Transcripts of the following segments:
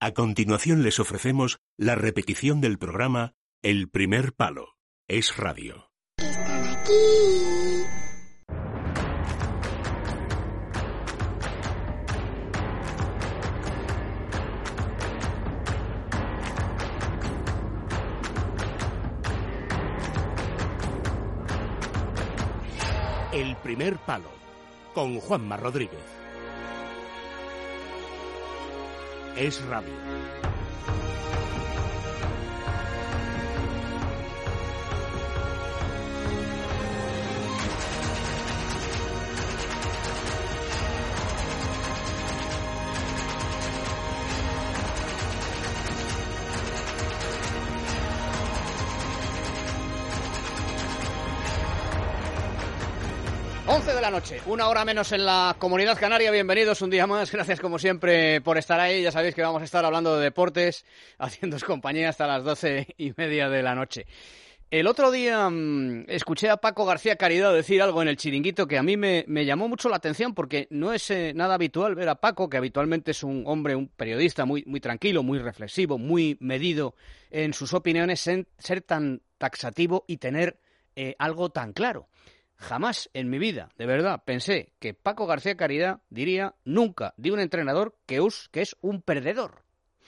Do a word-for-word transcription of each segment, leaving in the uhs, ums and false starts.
A continuación les ofrecemos la repetición del programa El Primer Palo. Es Radio. ¡Están aquí! El Primer Palo, con Juanma Rodríguez. Es Radio. once de la noche, una hora menos en la Comunidad Canaria. Bienvenidos un día más. Gracias como siempre por estar ahí. Ya sabéis que vamos a estar hablando de deportes, haciéndoos compañía hasta las doce y media de la noche. El otro día mmm, escuché a Paco García Caridad decir algo en el Chiringuito que a mí me, me llamó mucho la atención, porque no es eh, nada habitual ver a Paco, que habitualmente es un hombre, un periodista muy, muy tranquilo, muy reflexivo, muy medido en sus opiniones, ser, ser tan taxativo y tener eh, algo tan claro. Jamás en mi vida, de verdad, pensé que Paco García Caridad diría nunca de un entrenador que, us, que es un perdedor.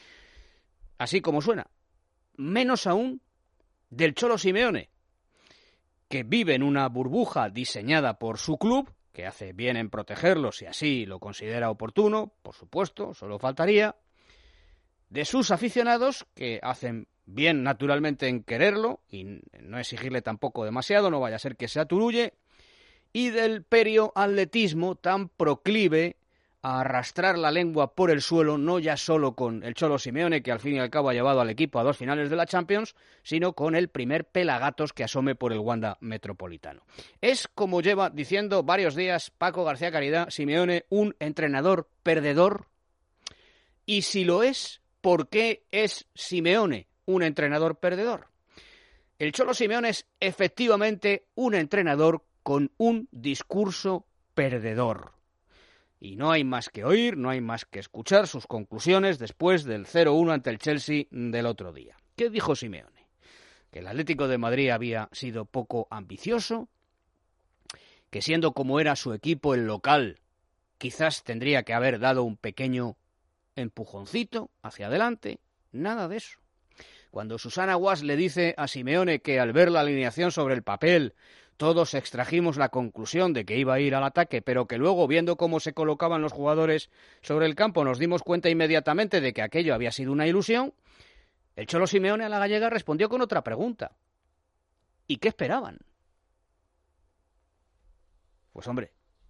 Así como suena. Menos aún del Cholo Simeone, que vive en una burbuja diseñada por su club, que hace bien en protegerlo si así lo considera oportuno, por supuesto, solo faltaría. De sus aficionados, que hacen bien naturalmente en quererlo y no exigirle tampoco demasiado, no vaya a ser que se aturulle, y del perioatletismo tan proclive a arrastrar la lengua por el suelo, no ya solo con el Cholo Simeone, que al fin y al cabo ha llevado al equipo a dos finales de la Champions, sino con el primer pelagatos que asome por el Wanda Metropolitano. Es, como lleva diciendo varios días Paco García Caridad, Simeone, un entrenador perdedor. Y si lo es, ¿por qué es Simeone un entrenador perdedor? El Cholo Simeone es efectivamente un entrenador con un discurso perdedor. Y no hay más que oír, no hay más que escuchar sus conclusiones después del cero uno ante el Chelsea del otro día. ¿Qué dijo Simeone? Que el Atlético de Madrid había sido poco ambicioso, que siendo como era su equipo el local, quizás tendría que haber dado un pequeño empujoncito hacia adelante. Nada de eso. Cuando Susana Guas le dice a Simeone que al ver la alineación sobre el papel todos extrajimos la conclusión de que iba a ir al ataque, pero que luego, viendo cómo se colocaban los jugadores sobre el campo, nos dimos cuenta inmediatamente de que aquello había sido una ilusión, el Cholo Simeone a la gallega respondió con otra pregunta. ¿Y qué esperaban? Pues hombre,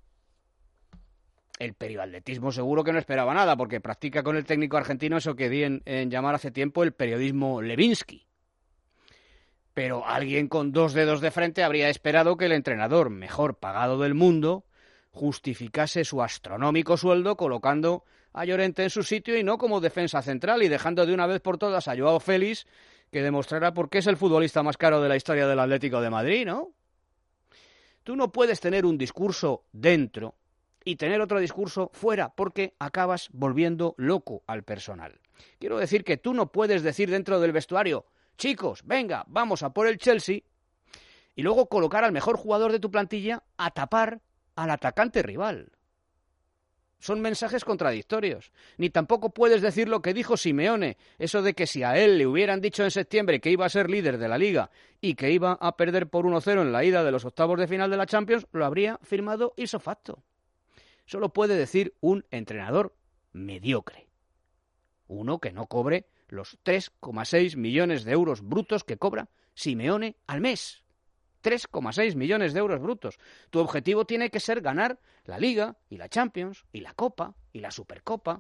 el perioatletismo seguro que no esperaba nada, porque practica con el técnico argentino eso que di en, en llamar hace tiempo el periodismo Levinsky. Pero alguien con dos dedos de frente habría esperado que el entrenador mejor pagado del mundo justificase su astronómico sueldo colocando a Llorente en su sitio y no como defensa central, y dejando de una vez por todas a Joao Félix, que demostrará por qué es el futbolista más caro de la historia del Atlético de Madrid, ¿no? Tú no puedes tener un discurso dentro y tener otro discurso fuera, porque acabas volviendo loco al personal. Quiero decir que tú no puedes decir dentro del vestuario: chicos, venga, vamos a por el Chelsea, y luego colocar al mejor jugador de tu plantilla a tapar al atacante rival. Son mensajes contradictorios. Ni tampoco puedes decir lo que dijo Simeone, eso de que si a él le hubieran dicho en septiembre que iba a ser líder de la Liga y que iba a perder por uno cero en la ida de los octavos de final de la Champions, lo habría firmado ipso facto. Solo puede decir un entrenador mediocre. Uno que no cobre los tres coma seis millones de euros brutos que cobra Simeone al mes. tres coma seis millones de euros brutos. Tu objetivo tiene que ser ganar la Liga y la Champions y la Copa y la Supercopa.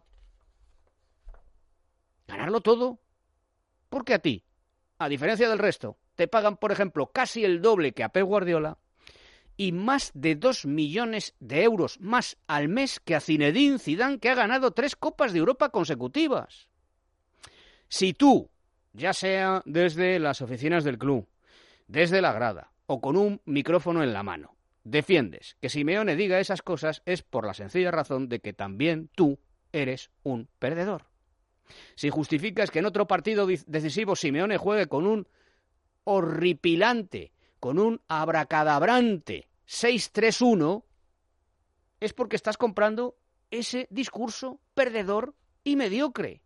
Ganarlo todo. Porque a ti, a diferencia del resto, te pagan, por ejemplo, casi el doble que a Pep Guardiola y más de dos millones de euros más al mes que a Zinedine Zidane, que ha ganado tres Copas de Europa consecutivas. Si tú, ya sea desde las oficinas del club, desde la grada o con un micrófono en la mano, defiendes que Simeone diga esas cosas, es por la sencilla razón de que también tú eres un perdedor. Si justificas que en otro partido decisivo Simeone juegue con un horripilante, con un abracadabrante seis tres uno, es porque estás comprando ese discurso perdedor y mediocre.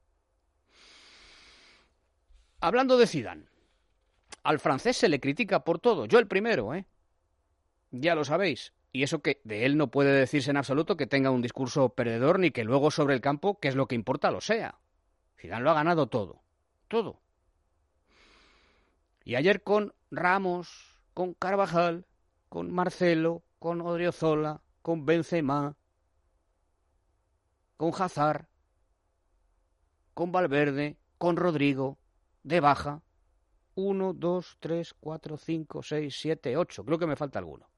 Hablando de Zidane, al francés se le critica por todo, yo el primero, ¿eh? Ya lo sabéis. Y eso que de él no puede decirse en absoluto que tenga un discurso perdedor ni que luego sobre el campo, que es lo que importa, lo sea. Zidane lo ha ganado todo, todo. Y ayer con Ramos, con Carvajal, con Marcelo, con Odriozola, con Benzema, con Hazard, con Valverde, con Rodrigo, de baja. Uno, dos, tres, cuatro, cinco, seis, siete, ocho. Creo que me falta alguno.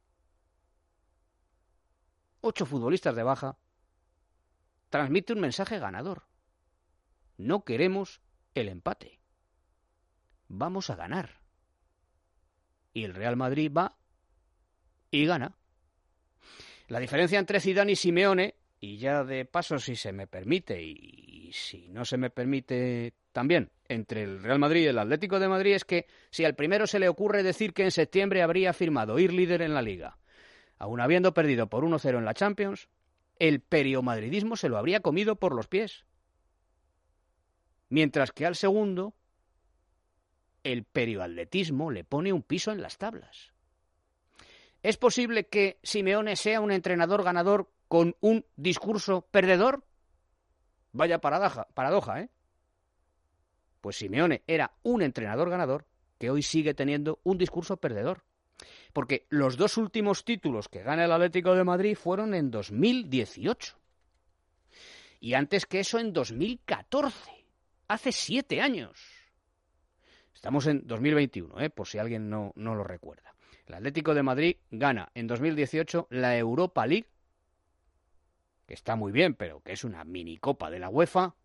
Ocho futbolistas de baja. Transmite un mensaje ganador. No queremos el empate. Vamos a ganar. Y el Real Madrid va y gana. La diferencia entre Zidane y Simeone, y ya de paso si se me permite, y si no se me permite también, entre el Real Madrid y el Atlético de Madrid, es que si al primero se le ocurre decir que en septiembre habría firmado ir líder en la Liga, aun habiendo perdido por uno cero en la Champions, el periomadridismo se lo habría comido por los pies. Mientras que al segundo, el perioatletismo le pone un piso en las tablas. ¿Es posible que Simeone sea un entrenador ganador con un discurso perdedor? Vaya paradoja, paradoja, ¿eh? Pues Simeone era un entrenador ganador que hoy sigue teniendo un discurso perdedor. Porque los dos últimos títulos que gana el Atlético de Madrid fueron en dos mil dieciocho. Y antes que eso en dos mil catorce. Hace siete años. Estamos en dos mil veintiuno, ¿eh? Por si alguien no, no lo recuerda. El Atlético de Madrid gana en dos mil dieciocho la Europa League, que está muy bien, pero que es una minicopa de la UEFA.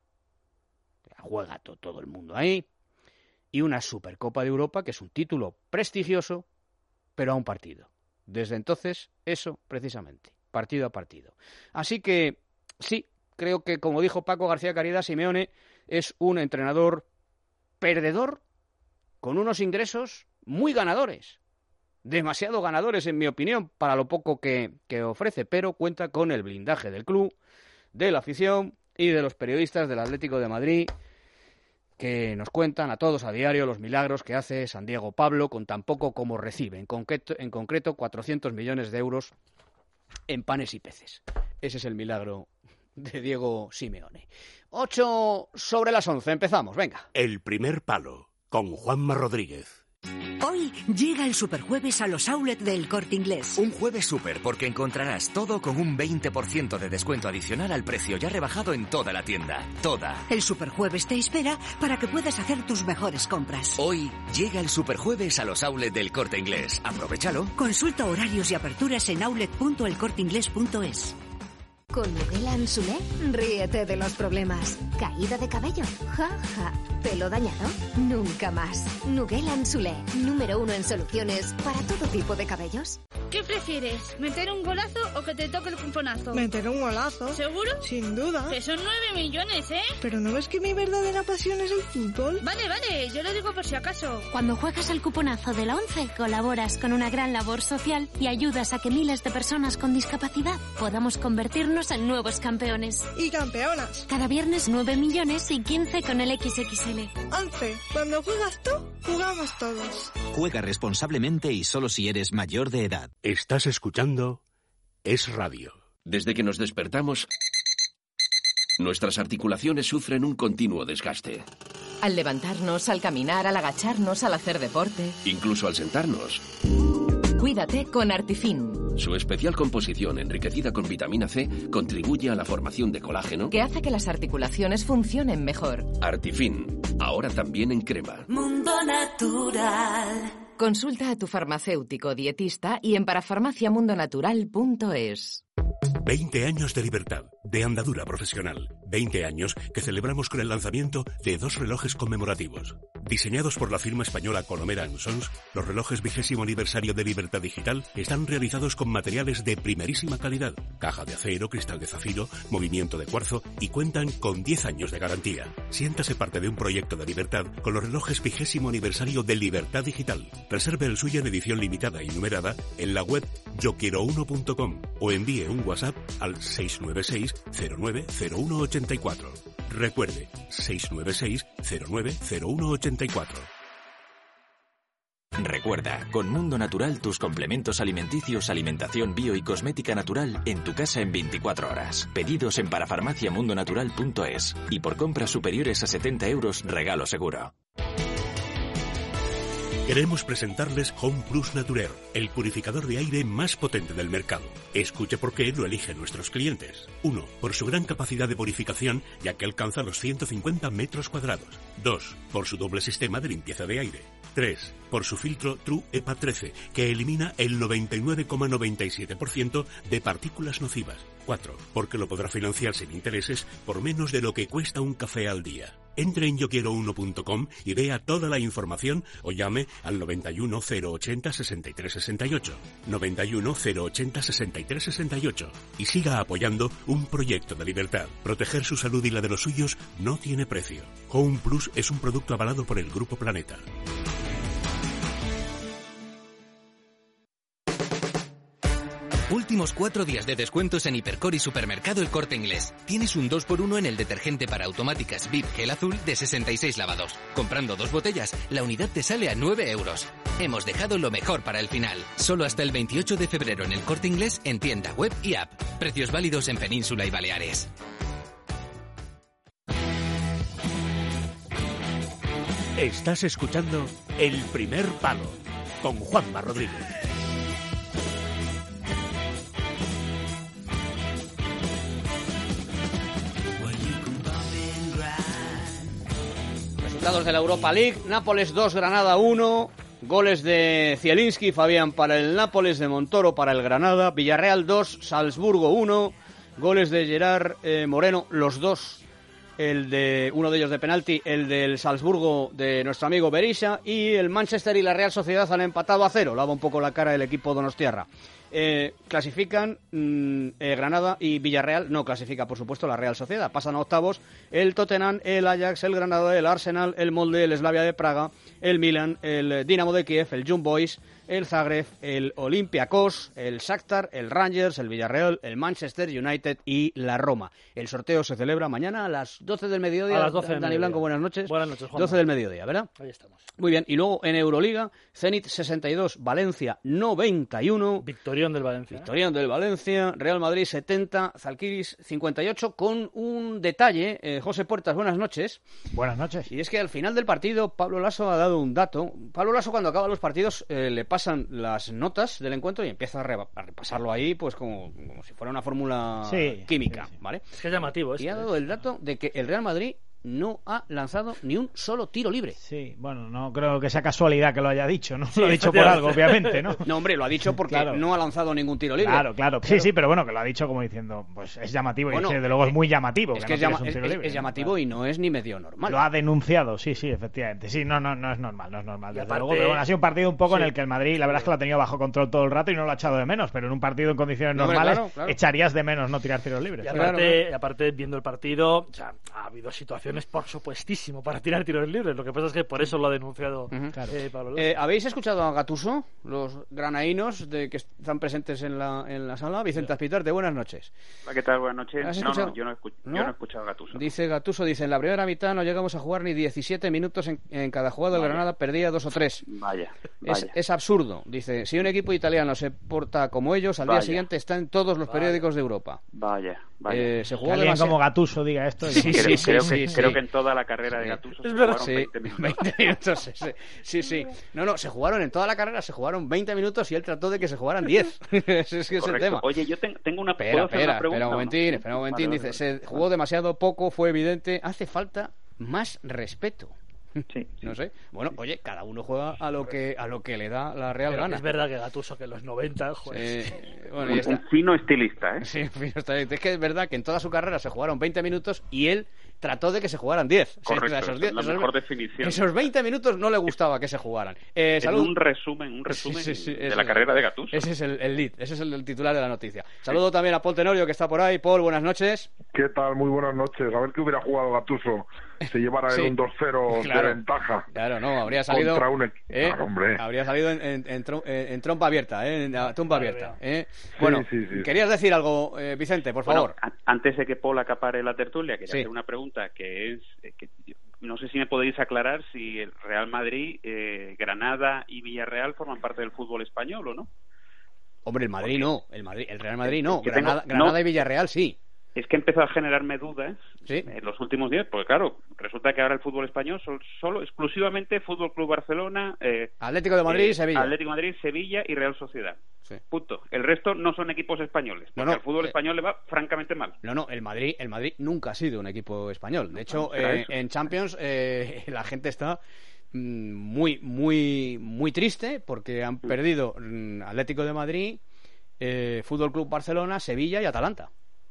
La juega to- todo el mundo ahí. Y una Supercopa de Europa, que es un título prestigioso, pero a un partido. Desde entonces, eso precisamente, partido a partido. Así que, sí, creo que, como dijo Paco García Caridad, Simeone es un entrenador perdedor con unos ingresos muy ganadores. Demasiado ganadores, en mi opinión, para lo poco que, que ofrece, pero cuenta con el blindaje del club, de la afición y de los periodistas del Atlético de Madrid, que nos cuentan a todos a diario los milagros que hace San Diego Pablo con tan poco como recibe, en concreto, en concreto cuatrocientos millones de euros en panes y peces. Ese es el milagro de Diego Simeone. Ocho sobre las once, empezamos, venga. El primer palo, con Juanma Rodríguez. Hoy llega el Superjueves a los outlets del Corte Inglés. Un jueves súper porque encontrarás todo con un veinte por ciento de descuento adicional al precio ya rebajado en toda la tienda. Toda. El Superjueves te espera para que puedas hacer tus mejores compras. Hoy llega el Superjueves a los outlets del Corte Inglés. Aprovechalo. Consulta horarios y aperturas en outlet punto el corte inglés punto es. Con Nugel Ansulé, ríete de los problemas. ¿Caída de cabello? Ja, ja. ¿Pelo dañado? Nunca más. Nugel Ansulé, número uno en soluciones para todo tipo de cabellos. ¿Qué prefieres? ¿Meter un golazo o que te toque el cuponazo? Meter un golazo. ¿Seguro? Sin duda. Que son nueve millones, ¿eh? ¿Pero no ves que mi verdadera pasión es el fútbol? Vale, vale, yo lo digo por si acaso. Cuando juegas el cuponazo de la ONCE, colaboras con una gran labor social y ayudas a que miles de personas con discapacidad podamos convertirnos en nuevos campeones. Y campeonas. Cada viernes nueve millones y quince con el equis equis ele. once. Cuando juegas tú, jugamos todos. Juega responsablemente y solo si eres mayor de edad. Estás escuchando Es Radio. Desde que nos despertamos, nuestras articulaciones sufren un continuo desgaste. Al levantarnos, al caminar, al agacharnos, al hacer deporte. Incluso al sentarnos. Cuídate con Artifin. Su especial composición, enriquecida con vitamina C, contribuye a la formación de colágeno, que hace que las articulaciones funcionen mejor. Artifin, ahora también en crema. Mundo Natural. Consulta a tu farmacéutico dietista y en parafarmaciamundonatural punto es. veinte años de libertad, de andadura profesional. veinte años que celebramos con el lanzamiento de dos relojes conmemorativos. Diseñados por la firma española Colomera and Sons, los relojes vigésimo aniversario de Libertad Digital están realizados con materiales de primerísima calidad, caja de acero, cristal de zafiro, movimiento de cuarzo y cuentan con diez años de garantía. Siéntase parte de un proyecto de libertad con los relojes vigésimo aniversario de Libertad Digital. Reserve el suyo en edición limitada y numerada en la web yo quiero uno punto com o envíe un WhatsApp al seis nueve seis cero nueve cero uno ocho cuatro. Recuerde, seis nueve seis cero nueve cero uno ocho cuatro. Recuerda, con Mundo Natural tus complementos alimenticios, alimentación bio y cosmética natural en tu casa en veinticuatro horas. Pedidos en parafarmaciamundonatural punto es y por compras superiores a setenta euros regalo seguro. Queremos presentarles Home Plus Naturel, el purificador de aire más potente del mercado. Escuche por qué lo eligen nuestros clientes. uno. Por su gran capacidad de purificación, ya que alcanza los ciento cincuenta metros cuadrados. dos. Por su doble sistema de limpieza de aire. tres. Por su filtro True E P A trece, que elimina el noventa y nueve coma noventa y siete por ciento de partículas nocivas. cuatro. Porque lo podrá financiar sin intereses por menos de lo que cuesta un café al día. Entre en yo quiero uno punto com y vea toda la información o llame al noventa y uno cero ochenta sesenta y tres sesenta y ocho. noventa y uno cero ochenta sesenta y tres sesenta y ocho. Y siga apoyando un proyecto de libertad. Proteger su salud y la de los suyos no tiene precio. Home Plus es un producto avalado por el Grupo Planeta. Últimos cuatro días de descuentos en Hipercor y Supermercado El Corte Inglés. Tienes un dos por uno en el detergente para automáticas V I P Gel Azul de sesenta y seis lavados. Comprando dos botellas, la unidad te sale a nueve euros. Hemos dejado lo mejor para el final. Solo hasta el veintiocho de febrero en El Corte Inglés en tienda web y app. Precios válidos en Península y Baleares. Estás escuchando El Primer Palo con Juanma Rodríguez. Resultados de la Europa League: Nápoles dos, Granada uno, goles de Zielinski y Fabián para el Nápoles, de Montoro para el Granada. Villarreal dos, Salzburgo uno, goles de Gerard eh, Moreno, los dos, el de uno de ellos de penalti, el del Salzburgo de nuestro amigo Berisha, y el Manchester y la Real Sociedad han empatado a cero. Lava un poco la cara el equipo donostiarra. Eh, clasifican mmm, eh, Granada y Villarreal, no clasifica por supuesto la Real Sociedad, pasan a octavos el Tottenham, el Ajax, el Granada, el Arsenal, el Molde, el Slavia de Praga, el Milan, el Dinamo de Kiev, el Young Boys, el Zagreb, el Olympiacos, el Shakhtar, el Rangers, el Villarreal, el Manchester United y la Roma. El sorteo se celebra mañana a las doce del mediodía. A las doce del Dani mediodía. Blanco, buenas noches. Buenas noches, Juanma. doce del mediodía, ¿verdad? Ahí estamos. Muy bien, y luego en Euroliga, Zenit sesenta y dos, Valencia noventa y uno. Victorión del Valencia. Victorión del Valencia, Real Madrid setenta, Zalgiris cincuenta y ocho, con un detalle. eh, José Puertas, buenas noches. Buenas noches. Y es que al final del partido Pablo Lasso ha dado un dato. Pablo Lasso, cuando acaba los partidos, eh, le pasan las notas del encuentro y empieza a, re- a repasarlo ahí pues como, como si fuera una fórmula sí, química, sí, sí. ¿vale? Es que es llamativo. Y ha dado el dato de que el Real Madrid no ha lanzado ni un solo tiro libre. Sí, bueno, no creo que sea casualidad que lo haya dicho, ¿no? Sí, lo ha dicho por algo, obviamente, ¿no? No, hombre, lo ha dicho porque claro. no ha lanzado ningún tiro libre. Claro, claro. Pero... Sí, sí, pero bueno, que lo ha dicho como diciendo, pues es llamativo, bueno, y desde luego es muy llamativo. Es que, que no es, llama- un tiro es, libre, es ¿no? llamativo, Claro. y no es ni medio normal. Lo ha denunciado, sí, sí, efectivamente. Sí, no, no, no es normal, no es normal. Desde aparte... luego, pero bueno, ha sido un partido un poco Sí. en el que el Madrid, la verdad es que lo ha tenido bajo control todo el rato y no lo ha echado de menos, pero en un partido en condiciones No, hombre, normales claro, claro. echarías de menos no tirar tiros libres. Y aparte, Claro, y aparte, viendo el partido, o sea, ha habido situaciones, por supuestísimo, para tirar tiros libres. Lo que pasa es que por eso lo ha denunciado Ujú. eh, Pablo Lasso. Eh, ¿Habéis escuchado a Gattuso, los granaínos de que están presentes en la, en la sala? Vicente Aspitarte, buenas noches. Hola, ¿qué tal? Buenas noches. ¿Has No, escuchado? no, yo no, he escuch- ¿No? yo no he escuchado a Gattuso. Dice Gattuso, dice, en la primera mitad no llegamos a jugar ni diecisiete minutos en, en cada jugada. El Vaya. Granada perdía dos o tres. Vaya, Es, vaya. es absurdo. Dice, si un equipo italiano se porta como ellos, al día Vaya. siguiente está en todos los periódicos de Europa. Vaya, vaya. Eh, se Que jugó alguien demasiado. como Gattuso diga esto. Sí, y- sí, creo, sí, creo, sí, que, sí. creo que en toda la carrera de Gattuso Es se verdad, jugaron sí, veinte minutos. veinte minutos, sí, sí, sí, sí. No, no, se jugaron en toda la carrera, se jugaron veinte minutos y él trató de que se jugaran diez. Ese es que es el Correcto. tema. Oye, yo ten- tengo una, Espera, ¿puedo hacer espera, una pregunta? espera un o no? momentín, espera un momentín. Vale, Dice, vale, vale. se jugó demasiado poco, fue evidente. Hace falta más respeto. Sí, no sé. Bueno, oye, cada uno juega a lo que a lo que le da la real Pero gana. es verdad que Gattuso, que en los noventa, joder. Eh, bueno, un, ya está. un fino estilista, ¿eh? Sí, un fino estilista. Es que es verdad que en toda su carrera se jugaron veinte minutos y él trató de que se jugaran diez. Correcto, Sí, o sea, esos esa diez, es la esos, mejor definición. Esos veinte minutos no le gustaba que se jugaran. Eh, en salud. un resumen, un resumen Sí, sí, sí, de ese la es- carrera de Gattuso. Ese es el, el lead, ese es el, el titular de la noticia. Saludo también a Paul Tenorio, que está por ahí. Paul, buenas noches. ¿Qué tal? Muy buenas noches. A ver qué hubiera jugado Gattuso si llevara Sí. en un dos cero Claro. de ventaja. Claro, no, habría salido. Contra un... ¿eh? Claro, hombre. Habría salido en, en, en, trom- en- en trompa abierta, ¿eh? En la tumba abierta. ¿eh? Bueno, sí, sí. querías decir algo, eh, Vicente, por Bueno, favor. a- antes de que Paul acapare la tertulia, quería Sí. hacer una pregunta que es eh, que yo- no sé si me podéis aclarar si el Real Madrid, eh, Granada y Villarreal forman parte del fútbol español o no. Hombre, el Madrid no, el Madrid, el Real Madrid no. Yo tengo- Granada, Granada no. y Villarreal sí. Es que empezó a generarme dudas en los últimos días, porque claro, resulta que ahora el fútbol español son solo exclusivamente Fútbol Club Barcelona, eh, Atlético de Madrid y Sevilla. Atlético de Madrid, Sevilla y Real Sociedad. Punto. El resto no son equipos españoles. No, Porque no, al fútbol eh, español le va francamente mal. No, no, el Madrid, el Madrid nunca ha sido un equipo español. De hecho, será eh, eso. en Champions eh, la gente está mm, muy, muy, muy triste porque han perdido mm, Atlético de Madrid, eh, Fútbol Club Barcelona, Sevilla y Atalanta.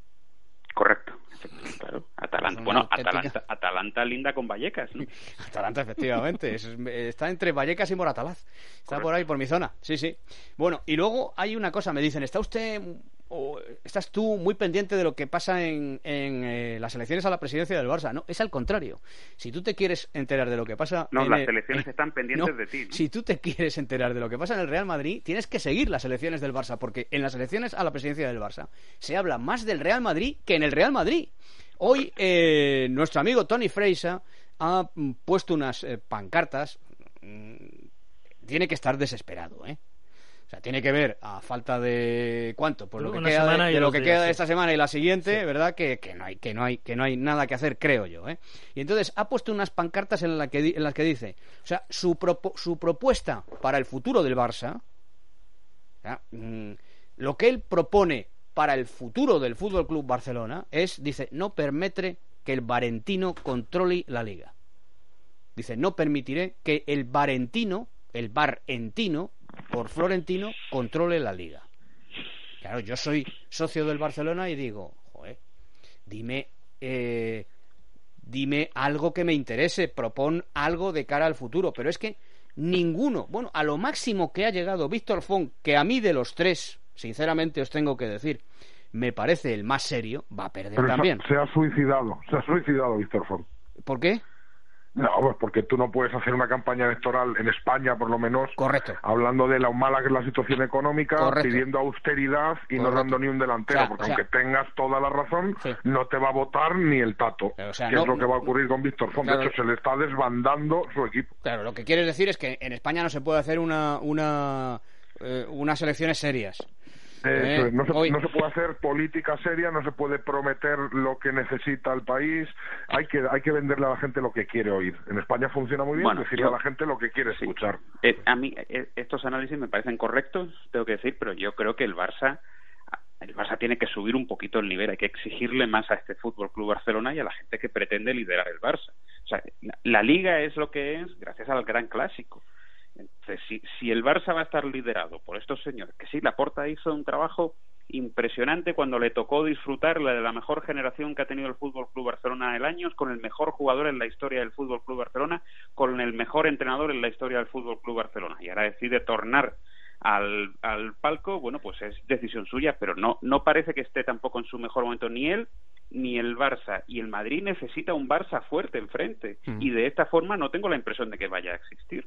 Correcto. Claro. Atalanta. Una Bueno, auténtica- Atalanta, Atalanta linda con Vallecas, ¿no? Atalanta, efectivamente. Es- está entre Vallecas y Moratalaz. Está por ahí, por mi zona. Sí, sí. Bueno, y luego hay una cosa. Me dicen, ¿está usted o estás tú muy pendiente de lo que pasa en, en eh, las elecciones a la presidencia del Barça? No, es al contrario. Si tú te quieres enterar de lo que pasa... No, en las el- elecciones eh, están pendientes no, de ti, ¿no? Si tú te quieres enterar de lo que pasa en el Real Madrid, tienes que seguir las elecciones del Barça, porque en las elecciones a la presidencia del Barça se habla más del Real Madrid que en el Real Madrid. Hoy eh, nuestro amigo Tony Freisa ha mm, puesto unas eh, pancartas. mm, Tiene que estar desesperado, ¿eh? O sea, tiene que ver, a falta de ¿cuánto? Pues lo que Una queda semana de, y de lo dos que días, queda de sí. esta semana y la siguiente, ¿verdad? Que, que no hay que no hay que no hay nada que hacer, creo yo, ¿eh? Y entonces ha puesto unas pancartas en, la que, di- en las que dice, o sea, su propo- su propuesta para el futuro del Barça, o sea, mm, lo que él propone para el futuro del Fútbol Club Barcelona es, dice, no permitiré que el Barentino controle la liga. Dice, no permitiré que el Barentino, el Barentino, por Florentino, controle la liga. Claro, yo soy socio del Barcelona y digo, joder, dime, eh, dime algo que me interese, propon algo de cara al futuro, pero es que ninguno, bueno, a lo máximo que ha llegado Víctor Font, que a mí de los tres, sinceramente os tengo que decir, me parece el más serio, va a perder Pero también. se, se ha suicidado, se ha suicidado Víctor Font. ¿Por qué? No, pues porque tú no puedes hacer una campaña electoral en España, por lo menos, correcto, hablando de lo mala que es la situación económica, correcto, pidiendo austeridad y correcto, no dando ni un delantero, o sea, porque o sea, aunque tengas toda la razón, sí, no te va a votar ni el tato, o sea, que no, es lo que no, va a ocurrir con Víctor Font. claro, de hecho, se le está desbandando su equipo. Claro, lo que quieres decir es que en España no se puede hacer una, una eh, unas elecciones serias. Eso es, no, se, hoy... no se puede hacer política seria, no se puede prometer lo que necesita el país, hay que hay que venderle a la gente lo que quiere oír. En España funciona muy bien Bueno, decirle yo- a la gente lo que quiere escuchar. Eh, a mí eh, estos análisis me parecen correctos, tengo que decir, pero yo creo que el Barça el Barça tiene que subir un poquito el nivel, hay que exigirle más a este Fútbol Club Barcelona y a la gente que pretende liderar el Barça. O sea, la, la Liga es lo que es gracias al gran clásico. Entonces, si, si el Barça va a estar liderado por estos señores, que sí, Laporta hizo un trabajo impresionante cuando le tocó disfrutar la de la mejor generación que ha tenido el Fútbol Club Barcelona en años, con el mejor jugador en la historia del Fútbol Club Barcelona, con el mejor entrenador en la historia del Fútbol Club Barcelona, y ahora decide tornar al, al palco. Bueno, pues es decisión suya, pero no no parece que esté tampoco en su mejor momento ni él ni el Barça, y el Madrid necesita un Barça fuerte enfrente, Mm. y de esta forma no tengo la impresión de que vaya a existir.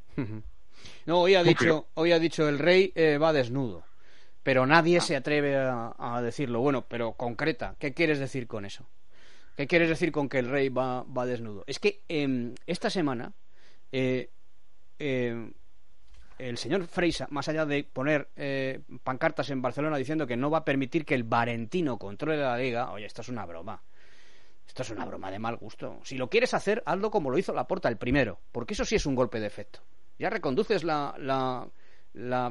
No, hoy ha dicho, hoy ha dicho el rey eh, va desnudo, pero nadie se atreve a, a decirlo. Bueno, pero concreta, ¿qué quieres decir con eso? ¿Qué quieres decir con que el rey va, va desnudo? Es que eh, esta semana eh, eh, el señor Freisa, más allá de poner eh, pancartas en Barcelona diciendo que no va a permitir que el Barentino controle la liga, oye, esto es una broma. Esto es una broma de mal gusto. Si lo quieres hacer, hazlo como lo hizo Laporta el primero, porque eso sí es un golpe de efecto. Ya reconduces la, la, la,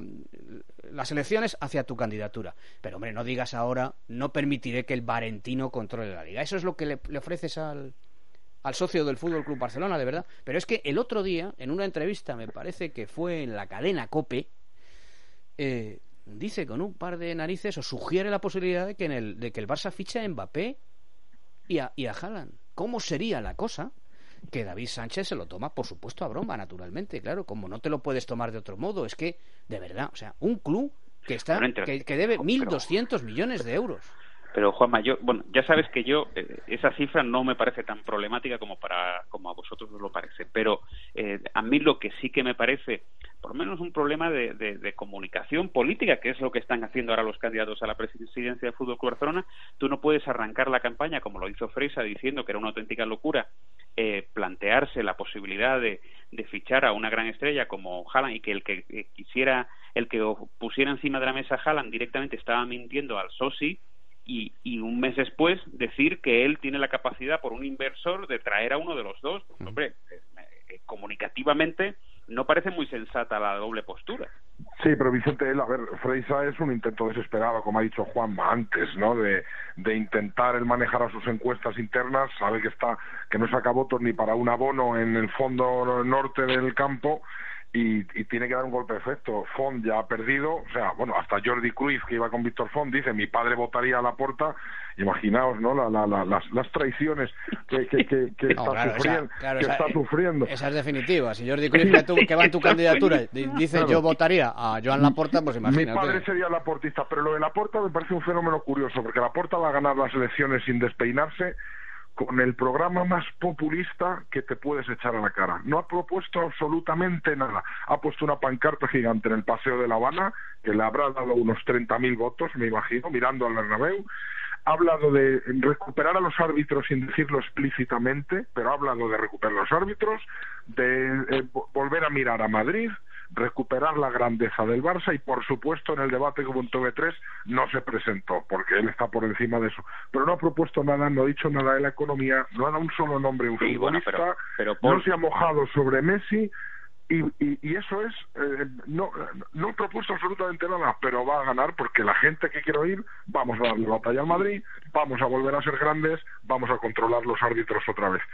las elecciones hacia tu candidatura. Pero, hombre, no digas ahora, no permitiré que el Barentino controle la liga. Eso es lo que le, le ofreces al, al socio del Fútbol Club Barcelona, de verdad. Pero es que el otro día, en una entrevista, me parece que fue en la cadena COPE, eh, dice con un par de narices o sugiere la posibilidad de que, en el, de que el Barça fiche a Mbappé y a, y a Haaland. ¿Cómo sería la cosa? Que David Sánchez se lo toma, por supuesto, a broma, naturalmente, claro, como no te lo puedes tomar de otro modo. Es que, de verdad, o sea, un club que está que, que debe mil doscientos millones de euros. Pero Juanma, yo, bueno, ya sabes que yo eh, esa cifra no me parece tan problemática como para como a vosotros os lo parece, pero eh, a mí lo que sí que me parece, por lo menos un problema de, de, de comunicación política, que es lo que están haciendo ahora los candidatos a la presidencia del Fútbol Club Barcelona. Tú no puedes arrancar la campaña como lo hizo Freisa, diciendo que era una auténtica locura eh, plantearse la posibilidad de, de fichar a una gran estrella como Haaland, y que el que eh, quisiera, el que pusiera encima de la mesa a Haaland directamente estaba mintiendo al soci. Y, y un mes después decir que él tiene la capacidad por un inversor de traer a uno de los dos. Pues, hombre, eh, comunicativamente no parece muy sensata la doble postura. Sí, pero Vicente, él, a ver, Freisa es un intento desesperado, como ha dicho Juanma antes, ¿no? De, de intentar el manejar a sus encuestas internas. Sabe que está que no saca votos ni para un abono en el fondo norte del campo. Y, y tiene que dar un golpe de efecto. Font ya ha perdido, o sea, bueno, hasta Jordi Cruyff, que iba con Víctor Font, dice, mi padre votaría a Laporta. Imaginaos, ¿no? La, la, la, las, las traiciones que, que, que, que no, está, claro, sufriendo, esa, claro, que esa, está sufriendo. Esa es definitiva. Si Jordi Cruyff, que, tú, que va en tu candidatura, dice claro, yo votaría a Joan Laporta, pues imagínate. Mi padre sería laportista, pero lo de Laporta me parece un fenómeno curioso, porque Laporta va a ganar las elecciones sin despeinarse, con el programa más populista que te puedes echar a la cara. No ha propuesto absolutamente nada. Ha puesto una pancarta gigante en el Paseo de La Habana, que le habrá dado unos treinta mil votos, me imagino, mirando al Bernabéu. Ha hablado de recuperar a los árbitros sin decirlo explícitamente, pero ha hablado de recuperar a los árbitros, de eh, volver a mirar a Madrid, recuperar la grandeza del Barça, y por supuesto en el debate con T V tres no se presentó porque él está por encima de eso, pero no ha propuesto nada, no ha dicho nada de la economía, no ha dado un solo nombre a un sí, futbolista, bueno, pero, pero por... no se ha mojado sobre Messi y, y, y eso es eh, no, no ha propuesto absolutamente nada, pero va a ganar porque la gente que quiere oír, vamos a darle batalla al Madrid, vamos a volver a ser grandes, vamos a controlar los árbitros otra vez.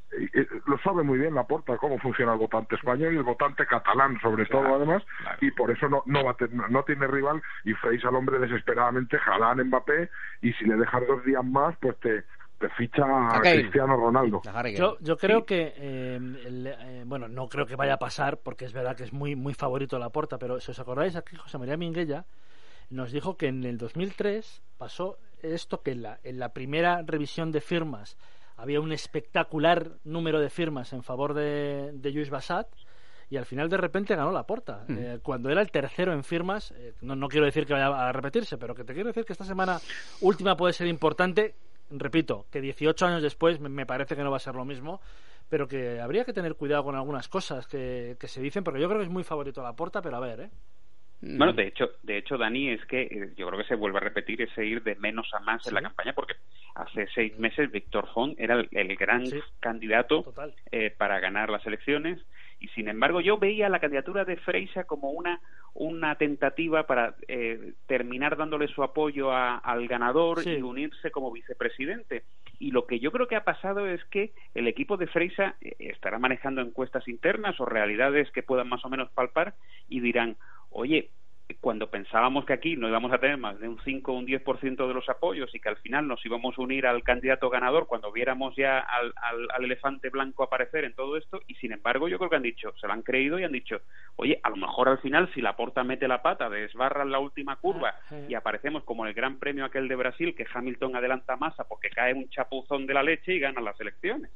Lo sabe muy bien Laporta cómo funciona el votante español y el votante catalán sobre claro, todo además claro. Y por eso no no, va a tener, no tiene rival, y Freisa al hombre desesperadamente, Haaland, Mbappé, y si le dejas dos días más pues te, te ficha a okay. Cristiano Ronaldo. Yo, yo creo sí. que eh, el, eh, bueno, no creo que vaya a pasar porque es verdad que es muy muy favorito Laporta, pero si os acordáis, aquí José María Minguella nos dijo que en el dos mil tres pasó esto, que en la, en la primera revisión de firmas había un espectacular número de firmas en favor de, de Lluís Bassat, y al final de repente ganó Laporta. Mm. Eh, cuando era el tercero en firmas, eh, no, no quiero decir que vaya a repetirse, pero que te quiero decir que esta semana última puede ser importante. Repito, que dieciocho años después me, me parece que no va a ser lo mismo, pero que habría que tener cuidado con algunas cosas que, que se dicen, porque yo creo que es muy favorito Laporta, pero a ver, ¿eh? Bueno, de hecho, de hecho, Dani, es que eh, yo creo que se vuelve a repetir ese ir de menos a más ¿sí? en la campaña, porque hace seis meses Víctor Font era el, el gran ¿sí? candidato eh, para ganar las elecciones, y sin embargo yo veía la candidatura de Freisa como una una tentativa para eh, terminar dándole su apoyo a, al ganador sí. y unirse como vicepresidente. Y lo que yo creo que ha pasado es que el equipo de Freisa eh, estará manejando encuestas internas o realidades que puedan más o menos palpar, y dirán, oye, cuando pensábamos que aquí no íbamos a tener más de un cinco o un diez por ciento de los apoyos y que al final nos íbamos a unir al candidato ganador cuando viéramos ya al, al, al elefante blanco aparecer en todo esto, y sin embargo yo creo que han dicho, se lo han creído y han dicho, oye, a lo mejor al final si Laporta mete la pata, desbarra en la última curva y aparecemos como el gran premio aquel de Brasil, que Hamilton adelanta a Massa porque cae un chapuzón de la leche y gana las elecciones.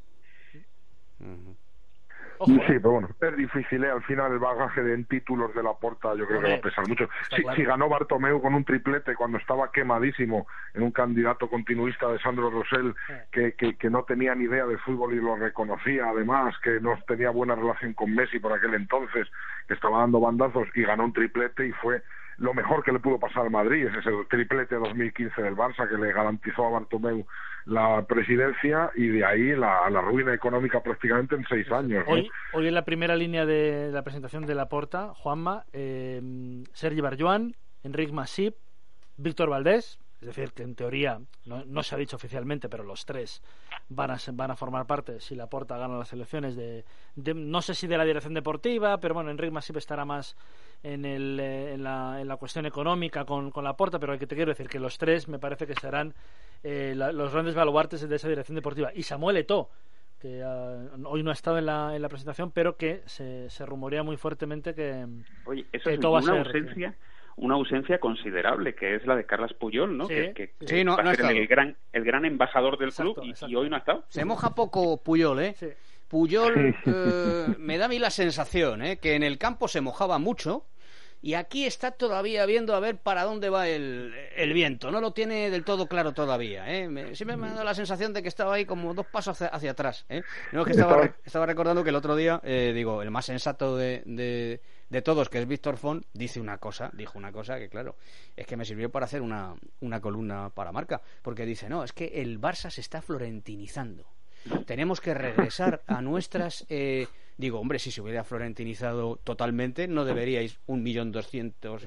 Uh-huh. Ojo, sí, pero bueno, es difícil, ¿eh? Al final el bagaje de en títulos de Laporta yo creo que va a pesar mucho. Si, claro. si ganó Bartomeu con un triplete cuando estaba quemadísimo en un candidato continuista de Sandro Rosell, que, que, que no tenía ni idea de fútbol y lo reconocía, además, que no tenía buena relación con Messi por aquel entonces, que estaba dando bandazos, y ganó un triplete y fue lo mejor que le pudo pasar al Madrid, es ese triplete dos mil quince del Barça que le garantizó a Bartomeu la presidencia, y de ahí la, la ruina económica prácticamente en seis años, ¿no? Hoy, hoy en la primera línea de la presentación de Laporta, Juanma, eh, Sergi Barjuan, Enric Masip, Víctor Valdés, es decir, que en teoría no, no se ha dicho oficialmente, pero los tres van a van a formar parte si Laporta gana las elecciones de, de no sé si de la dirección deportiva, pero bueno, Enric Masip estará más en el eh, en la, en la cuestión económica con, con Laporta, pero que te quiero decir que los tres me parece que serán eh, la, los grandes baluartes de esa dirección deportiva. Y Samuel Eto'o, que uh, hoy no ha estado en la, en la presentación, pero que se, se rumorea muy fuertemente que, Oye, eso que es Eto'o va a una ser, ausencia, una ausencia considerable, que es la de Carles Puyol, ¿no? Sí, que, que, sí, que no, va no a ha ser el, estado. el gran el gran embajador del Exacto, club y, exacto. y hoy no ha estado. Se moja poco Puyol, ¿eh? Sí. Puyol eh, me da a mí la sensación, ¿eh? Que en el campo se mojaba mucho y aquí está todavía viendo a ver para dónde va el, el viento. No lo tiene del todo claro todavía, ¿eh? Me, siempre me ha dado la sensación de que estaba ahí como dos pasos hacia, hacia atrás, ¿eh? No, que estaba, re- estaba recordando que el otro día, eh, digo, el más sensato de, de, de todos, que es Víctor Font, dice una cosa, dijo una cosa que, claro, es que me sirvió para hacer una, una columna para Marca, porque dice, no, es que el Barça se está florentinizando. Tenemos que regresar a nuestras... Eh, digo, hombre, si se hubiera florentinizado totalmente, no deberíais un millón doscientos...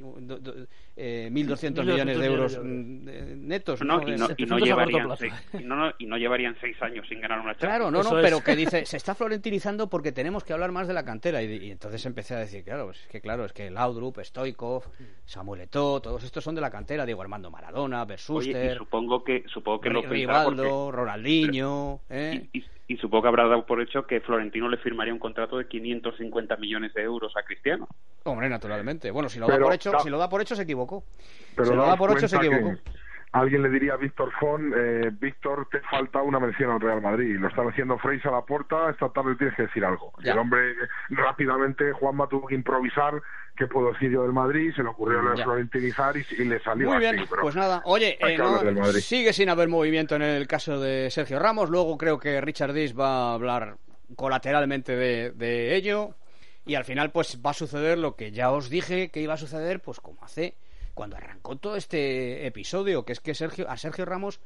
Eh, mil doscientos millones de euros mm, netos. No, ¿no? y, no, y, no setecientos a llevarían corto seis, y, no, y no llevarían seis años sin ganar una Champions. Claro, no, Eso no, es. pero que dice, se está florentinizando porque tenemos que hablar más de la cantera. Y, y entonces empecé a decir, claro, es que claro, es que Laudrup, Stoichkov, Samuel Eto'o, todos estos son de la cantera. Digo, Armando Maradona, Oye, Bersuster, y supongo que supongo que lo pensará Rivaldo, porque- Ronaldinho... ¿eh? Y, y, y supongo que habrá dado por hecho que Florentino le firmaría un contrato de quinientos cincuenta millones de euros a Cristiano. Hombre, naturalmente. Bueno, si lo Pero, da por hecho, da- si lo da por hecho se equivocó. Pero si lo da daos por hecho se cuenta equivocó. que alguien le diría a Víctor Font, eh, Víctor, te falta una mención al Real Madrid. Lo están haciendo Freis a la puerta, esta tarde tienes que decir algo. Y Ya. el hombre, eh, rápidamente, Juanma tuvo que improvisar qué puedo decir yo del Madrid, se le ocurrió lo de Ya. florentinizar y, y le salió Muy bien, así. Pero pues nada. Oye, hay eh, que no, hablar del Madrid. sigue sin haber movimiento en el caso de Sergio Ramos. Luego creo que Richard Dish va a hablar colateralmente de, de ello. Y al final pues va a suceder lo que ya os dije que iba a suceder, pues como hace cuando arrancó todo este episodio, que es que Sergio a Sergio Ramos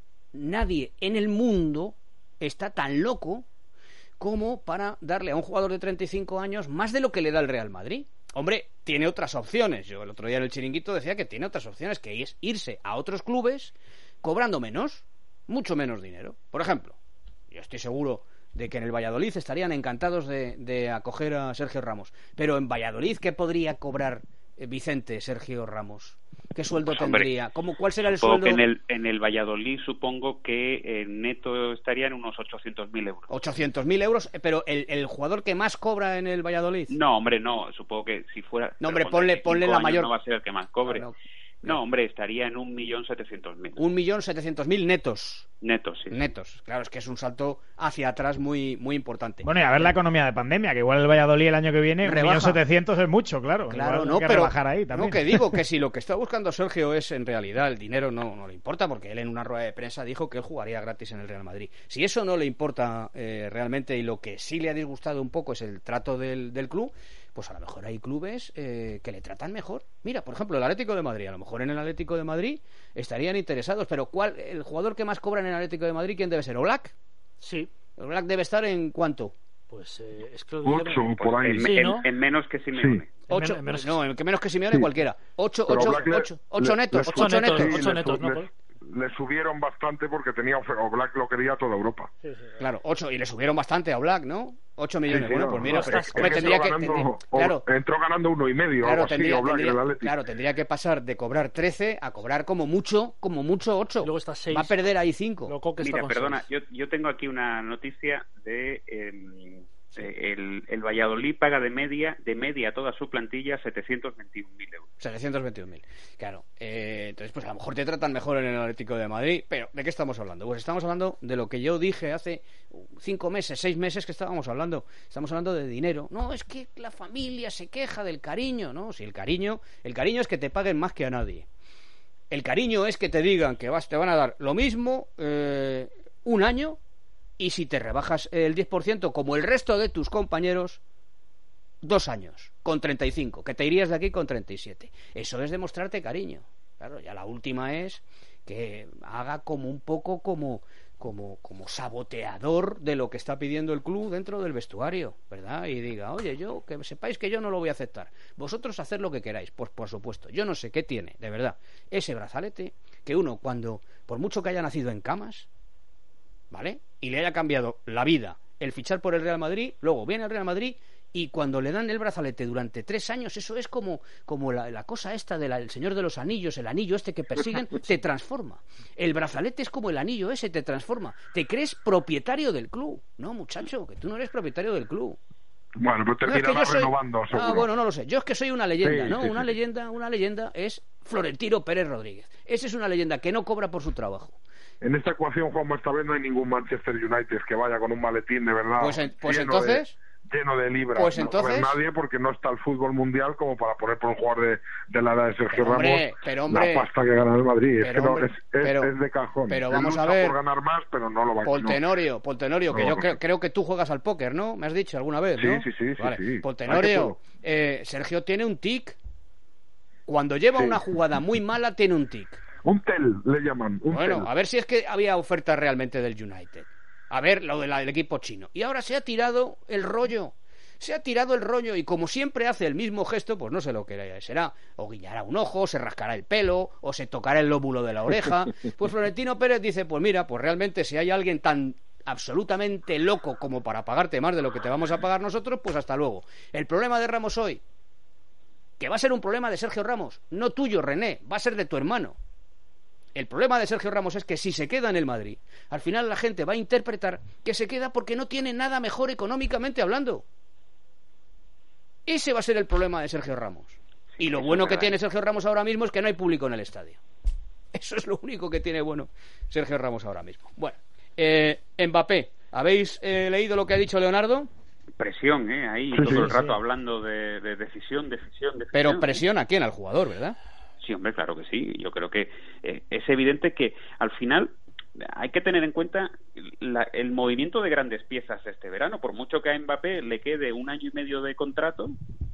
nadie en el mundo está tan loco como para darle a un jugador de treinta y cinco años más de lo que le da el Real Madrid. Hombre, tiene otras opciones. Yo el otro día en el Chiringuito decía que tiene otras opciones, que es irse a otros clubes cobrando menos, mucho menos dinero. Por ejemplo, yo estoy seguro de que en el Valladolid estarían encantados de, de acoger a Sergio Ramos. Pero en Valladolid, ¿qué podría cobrar eh, Vicente Sergio Ramos? ¿Qué sueldo Pues, hombre, tendría? ¿Cómo, ¿Cuál será el Supongo sueldo? que en el, en el Valladolid supongo que eh, neto estaría en unos ochocientos mil euros. ochocientos mil euros, eh, pero el, el jugador que más cobra en el Valladolid. No, hombre, no. Supongo que si fuera... No, hombre, pero con ponle- treinta y cinco ponle la años mayor- No va a ser el que más cobre. Claro. No, hombre, estaría en un millón setecientos mil. Un millón setecientos mil netos. Netos, sí. Netos. Claro, es que es un salto hacia atrás muy, muy importante. Bueno, y a ver la economía de pandemia, que igual el Valladolid el año que viene, un Rebaja. millón setecientos es mucho, claro. Claro, Igual no, hay que pero rebajar ahí también. no, que digo que si lo que está buscando Sergio es en realidad el dinero, no, no le importa, porque él en una rueda de prensa dijo que él jugaría gratis en el Real Madrid. Si eso no le importa eh, realmente y lo que sí le ha disgustado un poco es el trato del, del club, pues a lo mejor hay clubes eh, que le tratan mejor. Mira, por ejemplo, el Atlético de Madrid. A lo mejor en el Atlético de Madrid estarían interesados, pero ¿cuál el jugador que más cobra en el Atlético de Madrid, quién debe ser? ¿Oblak? Sí. ¿Oblak debe estar en cuánto? Pues eh, es que... Ocho, por ahí. En, Sí, en- ¿no? en menos que Simeone. Sí. Ocho, En menos- no, en que menos que Simeone Sí. cualquiera. Ocho, Pero ocho, Oblak le- ocho, ocho le- netos, le- ocho ocho netos, netos. Sí, ocho le netos, su- ¿no, le- Paul? le subieron bastante porque tenía ofer- Oblak lo quería toda Europa. Sí, sí. Claro, ocho, y le subieron bastante a Black, ¿no? Ocho millones. Sí, sí, bueno, no, pues mira, no, pero, es que hombre, entró tendría que... ganando- tendría- o- claro, entró ganando uno y medio, claro, algo así, tendría, Oblak, tendría- el Atleti. claro, tendría que pasar de cobrar trece a cobrar como mucho, como mucho ocho. Y luego está seis. Va a perder ahí cinco. Lo Coque está Mira, con perdona, seis. yo, yo tengo aquí una noticia de... eh, de el, el Valladolid paga de media de media a toda su plantilla setecientos veintiún mil euros. setecientos veintiún mil. Claro. Eh, entonces, pues a lo mejor te tratan mejor en el Atlético de Madrid. Pero, ¿de qué estamos hablando? Pues estamos hablando de lo que yo dije hace cinco meses, seis meses que estábamos hablando. Estamos hablando de dinero. No, es que la familia se queja del cariño, ¿no? Si el cariño, el cariño es que te paguen más que a nadie. El cariño es que te digan que vas, te van a dar lo mismo eh, un año, y si te rebajas el diez por ciento como el resto de tus compañeros, dos años, con treinta y cinco, que te irías de aquí con treinta y siete. Eso es demostrarte cariño. Claro, ya la última es que haga como un poco como, como, como saboteador de lo que está pidiendo el club dentro del vestuario, ¿verdad? Y diga, oye, yo, que sepáis que yo no lo voy a aceptar. Vosotros haced lo que queráis. Pues por supuesto, yo no sé qué tiene, de verdad, ese brazalete, que uno, cuando, por mucho que haya nacido en camas, ¿vale?, y le haya cambiado la vida el fichar por el Real Madrid, luego viene el Real Madrid y cuando le dan el brazalete durante tres años, eso es como, como la, la cosa esta del Señor de los Anillos, el anillo este que persiguen, te transforma. El brazalete es como el anillo ese, te transforma. Te crees propietario del club. No, muchacho, que tú no eres propietario del club. Bueno, pero terminará no, es que renovando, seguro. Ah, bueno, no lo sé. Yo es que soy una leyenda, sí, ¿no? Sí, una sí. leyenda, una leyenda es Florentino Pérez Rodríguez. Esa es una leyenda que no cobra por su trabajo. En esta ecuación, Juanma, esta vez no hay ningún Manchester United que vaya con un maletín de verdad. Pues, en, pues lleno entonces... De, lleno de libras. Pues no entonces... va a haber nadie porque no está el fútbol mundial como para poner por un jugador de, de la edad de Sergio pero, hombre, Ramos pero, hombre, la pasta que gana el Madrid. Es, que no, hombre, es, es, pero, es de cajón. Pero Él vamos lucha a ver... por ganar más, pero no lo va a Paul Tenorio, Paul Tenorio, que no, yo no. creo, creo que tú juegas al póker, ¿no? Me has dicho alguna vez, Sí, ¿no? sí, sí, sí, vale. sí. Paul Tenorio, eh, Sergio tiene un tic. Cuando lleva Sí. una jugada muy mala, tiene un tic. Un tel, le llaman. Un Bueno, tel. a ver si es que había oferta realmente del United. A ver, lo del equipo chino. Y ahora se ha tirado el rollo. Se ha tirado el rollo y como siempre hace el mismo gesto, pues no sé lo que será. O guiñará un ojo, se rascará el pelo, o se tocará el lóbulo de la oreja. Pues Florentino Pérez dice, pues mira, pues realmente si hay alguien tan absolutamente loco como para pagarte más de lo que te vamos a pagar nosotros, pues hasta luego. El problema de Ramos hoy, que va a ser un problema de Sergio Ramos, no tuyo, René, va a ser de tu hermano. El problema de Sergio Ramos es que si se queda en el Madrid, al final la gente va a interpretar que se queda porque no tiene nada mejor económicamente hablando. Ese va a ser el problema de Sergio Ramos. Y lo bueno que tiene Sergio Ramos ahora mismo es que no hay público en el estadio. Eso es lo único que tiene bueno Sergio Ramos ahora mismo. Bueno, eh, Mbappé, ¿habéis eh, leído lo que ha dicho Leonardo? Presión, ¿eh? Ahí Sí, todo sí, el rato sí. hablando de, de decisión, decisión, decisión. Pero presión a quién, al jugador, ¿verdad? Sí, hombre, claro que sí. Yo creo que eh, es evidente que al final hay que tener en cuenta la, el movimiento de grandes piezas este verano. Por mucho que a Mbappé le quede un año y medio de contrato,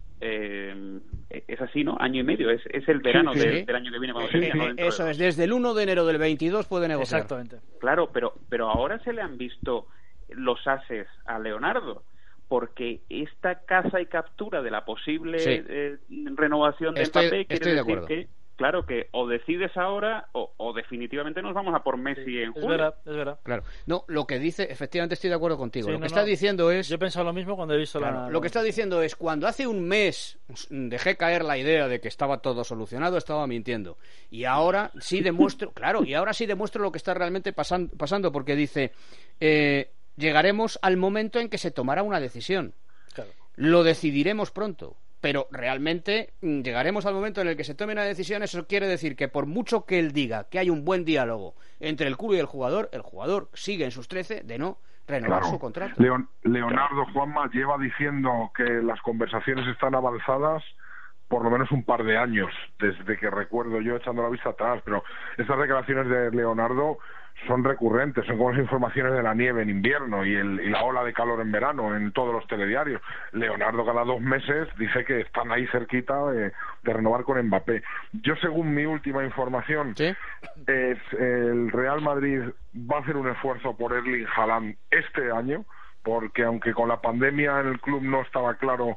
eh, es así, ¿no? Año y medio, es, es el verano Sí, sí. Del, del año que viene cuando Sí, termine, sí, ¿no? Dentro de eso dos. es, desde el uno de enero del veintidós puede negociar. Exactamente. Claro, pero, pero ahora se le han visto los ases a Leonardo, porque esta caza y captura de la posible Sí. eh, renovación de Estoy- Mbappé quiere estoy de decir acuerdo. que, claro, que o decides ahora o, o definitivamente nos vamos a por Messi en Es julio. verdad, es verdad. Claro. No, lo que dice, efectivamente estoy de acuerdo contigo. Sí, lo no, que no. está diciendo es... Yo he pensado lo mismo cuando he visto Claro, la... lo que está diciendo es, cuando hace un mes dejé caer la idea de que estaba todo solucionado, estaba mintiendo. Y ahora sí demuestro, claro, y ahora sí demuestro lo que está realmente pasan, pasando, porque dice, eh, llegaremos al momento en que se tomará una decisión. Claro. Lo decidiremos pronto. Pero realmente mm, llegaremos al momento en el que se tome una decisión. Eso quiere decir que por mucho que él diga que hay un buen diálogo entre el club y el jugador, el jugador sigue en sus trece de no renovar Claro. su contrato. Leon- Leonardo Juanma lleva diciendo que las conversaciones están avanzadas por lo menos un par de años, desde que recuerdo yo echando la vista atrás, pero estas declaraciones de Leonardo son recurrentes, son como las informaciones de la nieve en invierno y, el, y la ola de calor en verano en todos los telediarios. Leonardo cada dos meses dice que están ahí cerquita de, de renovar con Mbappé. Yo, según mi última información, ¿Sí? es el Real Madrid va a hacer un esfuerzo por Erling Haaland este año, porque aunque con la pandemia en el club no estaba claro,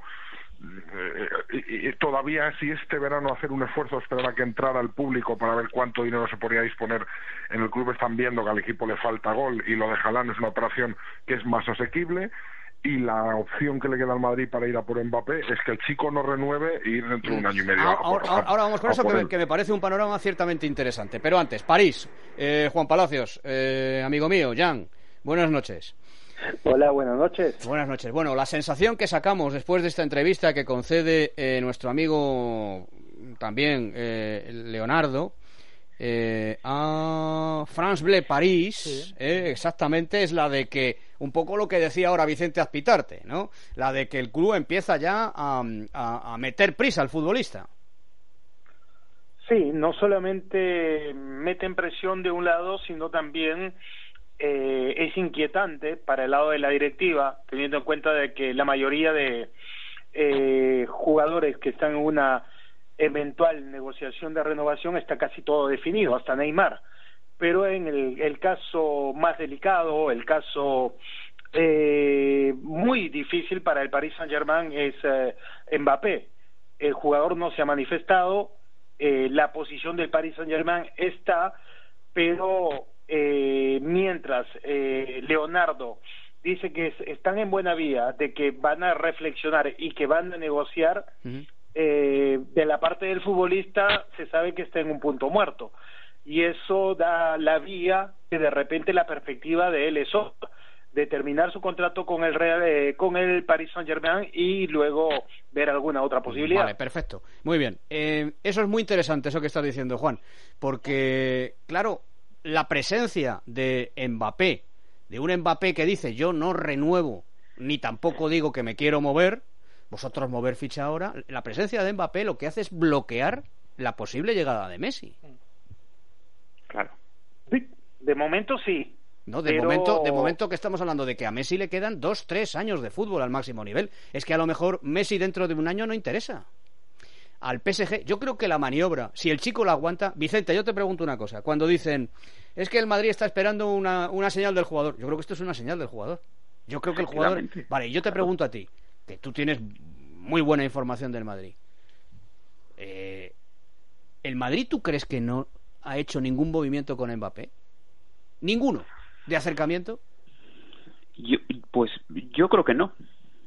eh, y, y todavía si este verano hacer un esfuerzo, esperar a que entrara el público para ver cuánto dinero se podría disponer en el club. Están viendo que al equipo le falta gol y lo de Haaland es una operación que es más asequible, y la opción que le queda al Madrid para ir a por Mbappé es que el chico no renueve y ir dentro de un año y medio. Ahora, a por- ahora- ahora vamos con a eso, por que me, él. que me parece un panorama ciertamente interesante. Pero antes, París, eh, Juan Palacios, eh, amigo mío, Jan, buenas noches. Hola, buenas noches. Buenas noches. Bueno, la sensación que sacamos después de esta entrevista que concede eh, nuestro amigo también, eh, Leonardo, eh, a France Bleu París, Sí. eh, exactamente es la de que, un poco lo que decía ahora Vicente Azpitarte, ¿no? La de que el club empieza ya a, a, a meter prisa al futbolista. Sí, no solamente meten presión de un lado, sino también eh, es inquietante para el lado de la directiva, teniendo en cuenta de que la mayoría de eh, jugadores que están en una eventual negociación de renovación está casi todo definido, hasta Neymar. Pero en el, el caso más delicado, el caso eh, muy difícil para el Paris Saint-Germain es eh, Mbappé. El jugador no se ha manifestado, eh, la posición del Paris Saint-Germain está, pero eh, mientras eh, Leonardo dice que es, están en buena vía, de que van a reflexionar y que van a negociar, uh-huh. eh, de la parte del futbolista se sabe que está en un punto muerto, y eso da la vía que de repente la perspectiva de él es otra, de terminar su contrato con el Real, eh, con el Paris Saint-Germain y luego ver alguna otra posibilidad. Vale, perfecto. Muy bien. Eh, eso es muy interesante, eso que estás diciendo, Juan, porque, claro, la presencia de Mbappé, de un Mbappé que dice yo no renuevo, ni tampoco digo que me quiero mover, vosotros mover ficha ahora, la presencia de Mbappé lo que hace es bloquear la posible llegada de Messi. Claro. Sí, de momento sí. No, de, pero... momento, de momento que estamos hablando de que a Messi le quedan dos, tres años de fútbol al máximo nivel. Es que a lo mejor Messi dentro de un año no interesa. Al P S G, yo creo que la maniobra, si el chico la aguanta... Vicente, yo te pregunto una cosa. Cuando dicen, es que el Madrid está esperando una, una señal del jugador. Yo creo que esto es una señal del jugador. Yo creo que el jugador... Vale, yo te pregunto a ti, que tú tienes muy buena información del Madrid. Eh, ¿El Madrid tú crees que no ha hecho ningún movimiento con Mbappé? ¿Ninguno? ¿De acercamiento? Yo, pues yo creo que no.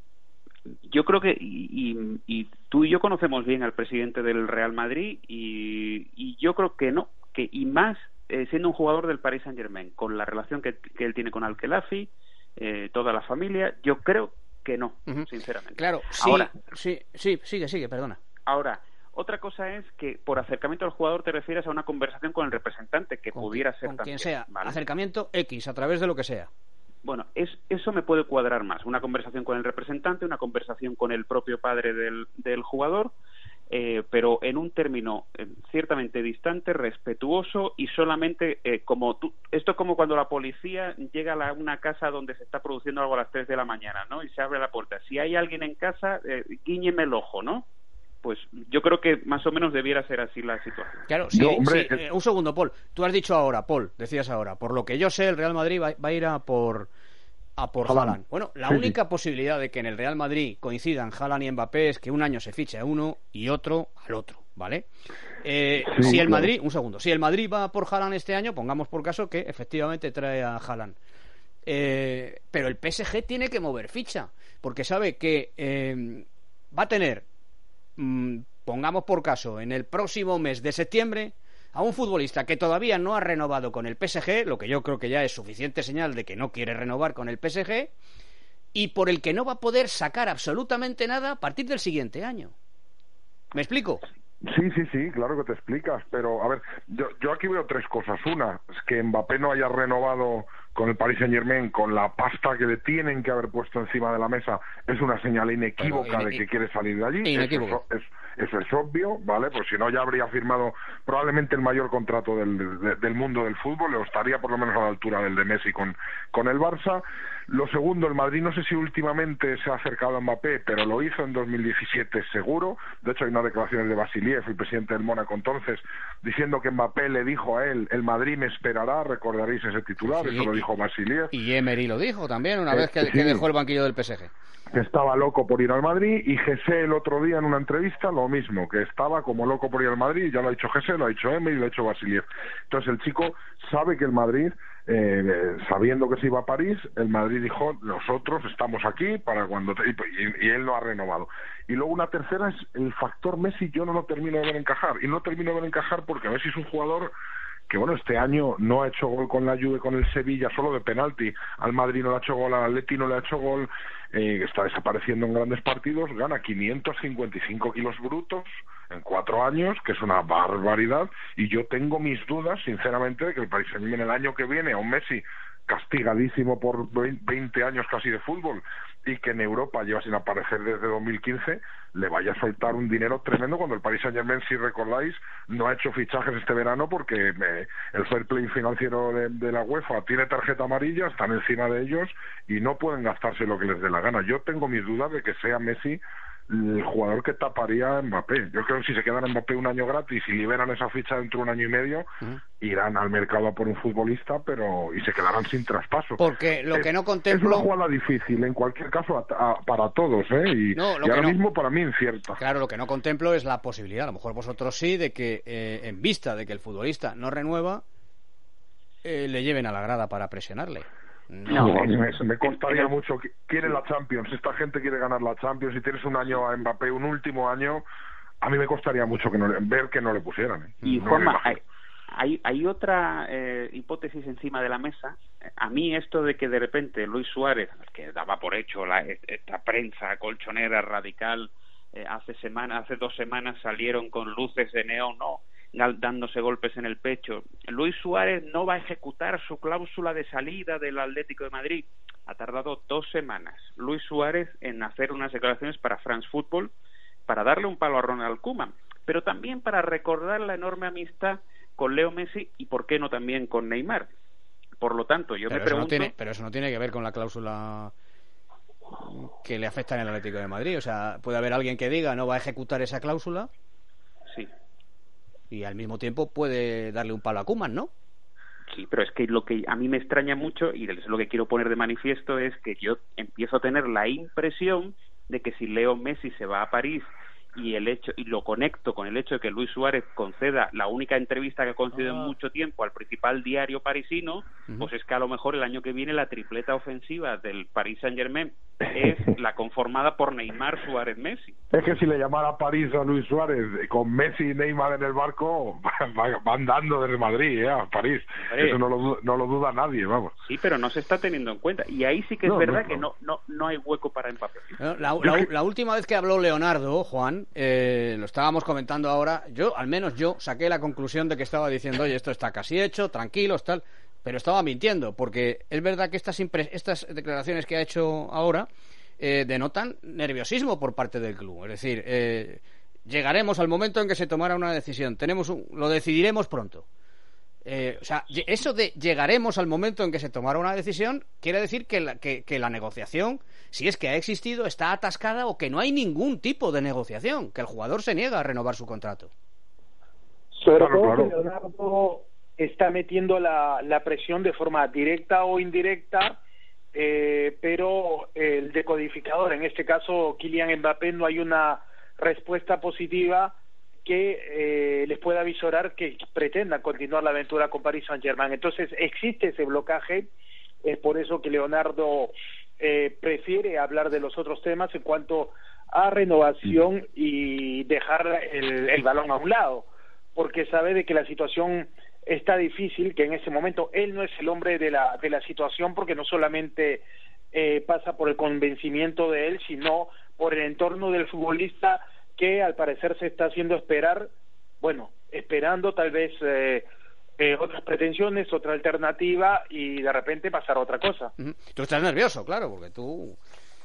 Yo creo que, y, y, y tú y yo conocemos bien al presidente del Real Madrid, y, y yo creo que no, que y más eh, siendo un jugador del Paris Saint-Germain, con la relación que, que él tiene con Al-Khelafi, eh, toda la familia, yo creo que no, uh-huh. sinceramente. Claro, sí, ahora, sí, sí, sigue, sigue, perdona. Ahora, otra cosa es que por acercamiento al jugador te refieres a una conversación con el representante, que con pudiera que, ser con también. Quien sea, ¿vale? Acercamiento X, a través de lo que sea. Bueno, es, eso me puede cuadrar más. Una conversación con el representante, una conversación con el propio padre del, del jugador, eh, pero en un término eh, ciertamente distante, respetuoso y solamente eh, como tú, esto es como cuando la policía llega a la, una casa donde se está produciendo algo a las tres de la mañana, ¿no? Y se abre la puerta. Si hay alguien en casa, eh, guíñeme el ojo, ¿no? Pues yo creo que más o menos debiera ser así la situación. Claro, sí, no, hombre, sí. Eh, un segundo, Paul. Tú has dicho ahora, Paul, decías ahora, por lo que yo sé, el Real Madrid va, va a ir a por a por Haaland. Bueno, la sí, única sí. posibilidad de que en el Real Madrid coincidan Haaland y Mbappé es que un año se fiche a uno y otro al otro, ¿vale? Eh, sí, si el claro. Madrid, un segundo, si el Madrid va por Haaland este año, pongamos por caso que efectivamente trae a Haaland. Eh, pero el P S G tiene que mover ficha, porque sabe que eh, va a tener, pongamos por caso, en el próximo mes de septiembre a un futbolista que todavía no ha renovado con el P S G, lo que yo creo que ya es suficiente señal de que no quiere renovar con el P S G, y por el que no va a poder sacar absolutamente nada a partir del siguiente año. ¿Me explico? Sí, sí, sí, claro que te explicas, pero a ver, yo, yo aquí veo tres cosas. Una, es que Mbappé no haya renovado con el Paris Saint-Germain con la pasta que le tienen que haber puesto encima de la mesa, es una señal inequívoca in, de que quiere salir de allí. Eso es, eso es obvio, ¿vale? Pues si no ya habría firmado probablemente el mayor contrato del, de, del mundo del fútbol, o estaría por lo menos a la altura del de Messi con, con el Barça. Lo segundo, el Madrid no sé si últimamente se ha acercado a Mbappé, pero lo hizo en dos mil diecisiete seguro. De hecho hay unas declaraciones de Vasiliev, el presidente del Mónaco entonces, diciendo que Mbappé le dijo a él, el Madrid me esperará, recordaréis ese titular, sí, eso lo dijo Vasiliev. Y Emery lo dijo también una eh, vez que, sí, que dejó el banquillo del P S G. Que estaba loco por ir al Madrid, y José el otro día en una entrevista lo mismo, que estaba como loco por ir al Madrid, ya lo ha dicho José, lo ha dicho Emery, lo ha dicho Vasiliev. Entonces el chico sabe que el Madrid, eh, sabiendo que se iba a París, el Madrid dijo, nosotros estamos aquí para cuando... Te... Y, y él no ha renovado. Y luego una tercera es el factor Messi, yo no lo termino de ver encajar, y no termino de ver encajar porque Messi es un jugador que bueno, este año no ha hecho gol con la Juve, con el Sevilla, solo de penalti. Al Madrid no le ha hecho gol, al Atleti no le ha hecho gol, eh, está desapareciendo en grandes partidos, gana quinientos cincuenta y cinco kilos brutos en cuatro años, que es una barbaridad, y yo tengo mis dudas, sinceramente, de que el Paris Saint-Germain el año que viene a un Messi castigadísimo por veinte años casi de fútbol, y que en Europa lleva sin aparecer desde dos mil quince, le vaya a soltar un dinero tremendo cuando el Paris Saint-Germain, si recordáis, no ha hecho fichajes este verano porque eh, el fair play financiero de, de la UEFA tiene tarjeta amarilla, están encima de ellos y no pueden gastarse lo que les dé la gana. Yo tengo mis dudas de que sea Messi el jugador que taparía a Mbappé. Yo creo que si se quedan a Mbappé un año gratis y liberan esa ficha dentro de un año y medio, uh-huh. irán al mercado a por un futbolista, pero y se quedarán sin traspaso. Porque lo es, que no contemplo... Es una jugada difícil, en cualquier caso, a, a, para todos, ¿eh? Y, no, y ahora no... mismo para mí incierta. Claro, lo que no contemplo es la posibilidad, a lo mejor vosotros sí, de que eh, en vista de que el futbolista no renueva, eh, le lleven a la grada para presionarle. No, no me, me costaría mucho. Quiere la Champions, esta gente quiere ganar la Champions. Si tienes un año a Mbappé, un último año, a mí me costaría mucho que no le, ver que no le pusieran. ¿eh? Y no Juanma, hay, hay, hay otra eh, hipótesis encima de la mesa. A mí esto de que de repente Luis Suárez, que daba por hecho la, esta prensa colchonera radical, eh, hace semana, hace dos semanas salieron con luces de neón, no, dándose golpes en el pecho. Luis Suárez no va a ejecutar su cláusula de salida del Atlético de Madrid. Ha tardado dos semanas Luis Suárez en hacer unas declaraciones para France Football para darle un palo a Ronald Koeman, pero también para recordar la enorme amistad con Leo Messi y por qué no también con Neymar. Por lo tanto, yo pero me eso pregunto... No tiene, pero eso no tiene que ver con la cláusula que le afecta en el Atlético de Madrid. O sea, puede haber alguien que diga no va a ejecutar esa cláusula. Sí. Y al mismo tiempo puede darle un palo a Koeman, ¿no? Sí, pero es que lo que a mí me extraña mucho, y es lo que quiero poner de manifiesto, es que yo empiezo a tener la impresión de que si Leo Messi se va a París y el hecho y lo conecto con el hecho de que Luis Suárez conceda la única entrevista que ha concedido ah. en mucho tiempo al principal diario parisino, uh-huh. pues es que a lo mejor el año que viene la tripleta ofensiva del Paris Saint-Germain es la conformada por Neymar, Suárez, Messi. Es que si le llamara París a Luis Suárez con Messi y Neymar en el barco, van dando desde Madrid ¿eh? a París. Hombre. Eso no lo, no lo duda nadie, vamos. Sí, pero no se está teniendo en cuenta. Y ahí sí que es no, verdad no, que no, no, no hay hueco para Mbappé. La, la, la última vez que habló Leonardo, Juan, eh, lo estábamos comentando ahora, yo, al menos yo, saqué la conclusión de que estaba diciendo, oye, esto está casi hecho, tranquilos, tal... Pero estaba mintiendo, porque es verdad que estas, impre- estas declaraciones que ha hecho ahora eh, denotan nerviosismo por parte del club. Es decir, eh, llegaremos al momento en que se tomara una decisión. Tenemos un, lo decidiremos pronto. Eh, o sea, eso de llegaremos al momento en que se tomara una decisión quiere decir que la, que, que la negociación, si es que ha existido, está atascada o que no hay ningún tipo de negociación, que el jugador se niega a renovar su contrato. Sobre todo que Leonardo está metiendo la, la presión de forma directa o indirecta, eh, pero el decodificador, en este caso Kylian Mbappé, no hay una respuesta positiva que eh, les pueda avisorar que pretendan continuar la aventura con Paris Saint-Germain. Entonces existe ese blocaje, es por eso que Leonardo eh, prefiere hablar de los otros temas en cuanto a renovación y dejar el, el balón a un lado, porque sabe de que la situación está difícil, que en ese momento él no es el hombre de la de la situación, porque no solamente eh, pasa por el convencimiento de él, sino por el entorno del futbolista, que al parecer se está haciendo esperar, bueno, esperando tal vez eh, eh, otras pretensiones, otra alternativa, y de repente pasar otra cosa. Uh-huh. Tú estás nervioso, claro, porque tú...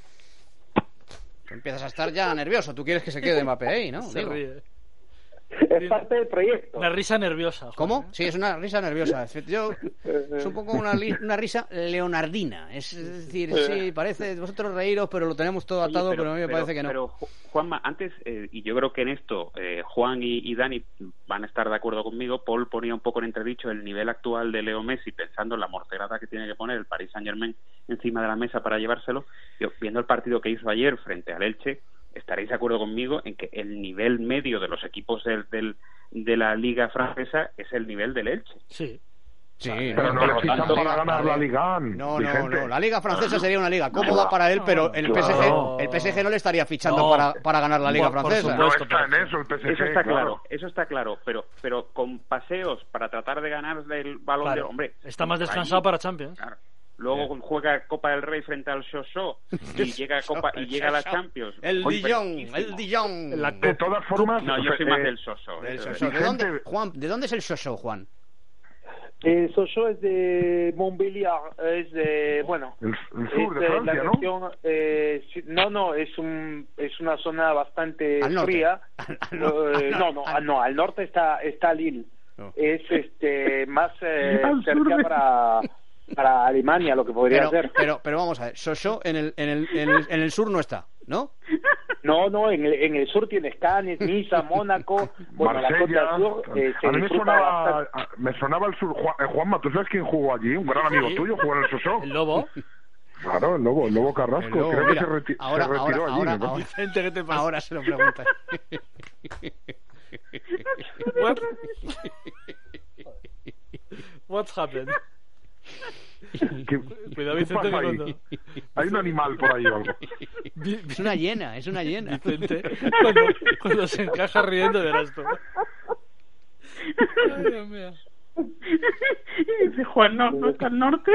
tú empiezas a estar ya nervioso, tú quieres que se quede Mbappé ahí, ¿no? Se Digo. ríe. Es parte del proyecto. Una risa nerviosa. ¿Cómo? Sí, es una risa nerviosa. Yo, es un poco una, una risa leonardina. Es decir, sí, parece, vosotros reíros, pero lo tenemos todo atado, Oye, pero, pero a mí me pero, parece que no. Pero, Juanma, antes, eh, y yo creo que en esto eh, Juan y, y Dani van a estar de acuerdo conmigo, Paul ponía un poco en entredicho el nivel actual de Leo Messi, pensando en la morterada que tiene que poner el Paris Saint-Germain encima de la mesa para llevárselo. Yo, viendo el partido que hizo ayer frente al Elche, estaréis de acuerdo conmigo en que el nivel medio de los equipos del, del, de la liga francesa es el nivel del Elche. Sí. Sí, pero no, no le fichan para ganar la Liga. No, no, no, la Liga francesa sería una liga cómoda para él, pero el P S G, el P S G no le estaría fichando no. para, para ganar la Liga bueno, francesa. No está en eso el P S G. Eso está claro, claro, eso está claro, pero pero con paseos para tratar de ganar el balón claro. de hombre. Está más descansado ahí, para Champions. Claro. Luego yeah. juega Copa del Rey frente al Sochaux y llega Copa y llega a la Champions. El Dijon, el Dijon. La, de todas formas, no, yo soy eh, más del Sochaux. ¿De dónde, Juan? ¿De dónde es el Sochaux, Juan? El Sochaux es de Montbéliard, es de, bueno, el, el sur es de Francia, la región, ¿no? Eh, no, no, es un es una zona bastante al fría. Al, al, uh, no, no, al, no, al norte está está Lille. No. Es este más eh, cerca para para Alemania, lo que podría pero, ser. Pero, pero vamos a ver, Sochaux en el, en el, en el, en el sur no está, ¿no? No, no, en el, en el sur tienes Cannes, Niza, Mónaco, bueno, Marsella. la Costa del Sur eh, se a mí me disfruta sonaba, bastante. me sonaba el sur. Juan, eh, Juanma, ¿tú sabes quién jugó allí? Un gran amigo Sí. tuyo jugó en el Sosó. El Lobo. Claro, el Lobo, el Lobo Carrasco. El Lobo, Creo mira, que se, reti ahora, se retiró ahora, allí. ahora, ¿no? ahora, Vicente, ¿qué te pasa? ahora se lo pregunta. What? What's happened? ¿Qué, Cuidado, qué Vicente, pasa que ahí? cuando- Hay un animal por ahí o algo. Es una hiena, es una hiena. Vicente, cuando, cuando se encaja riendo verás tú. Ay, Dios mío. Y dice Juan, no, no está al norte.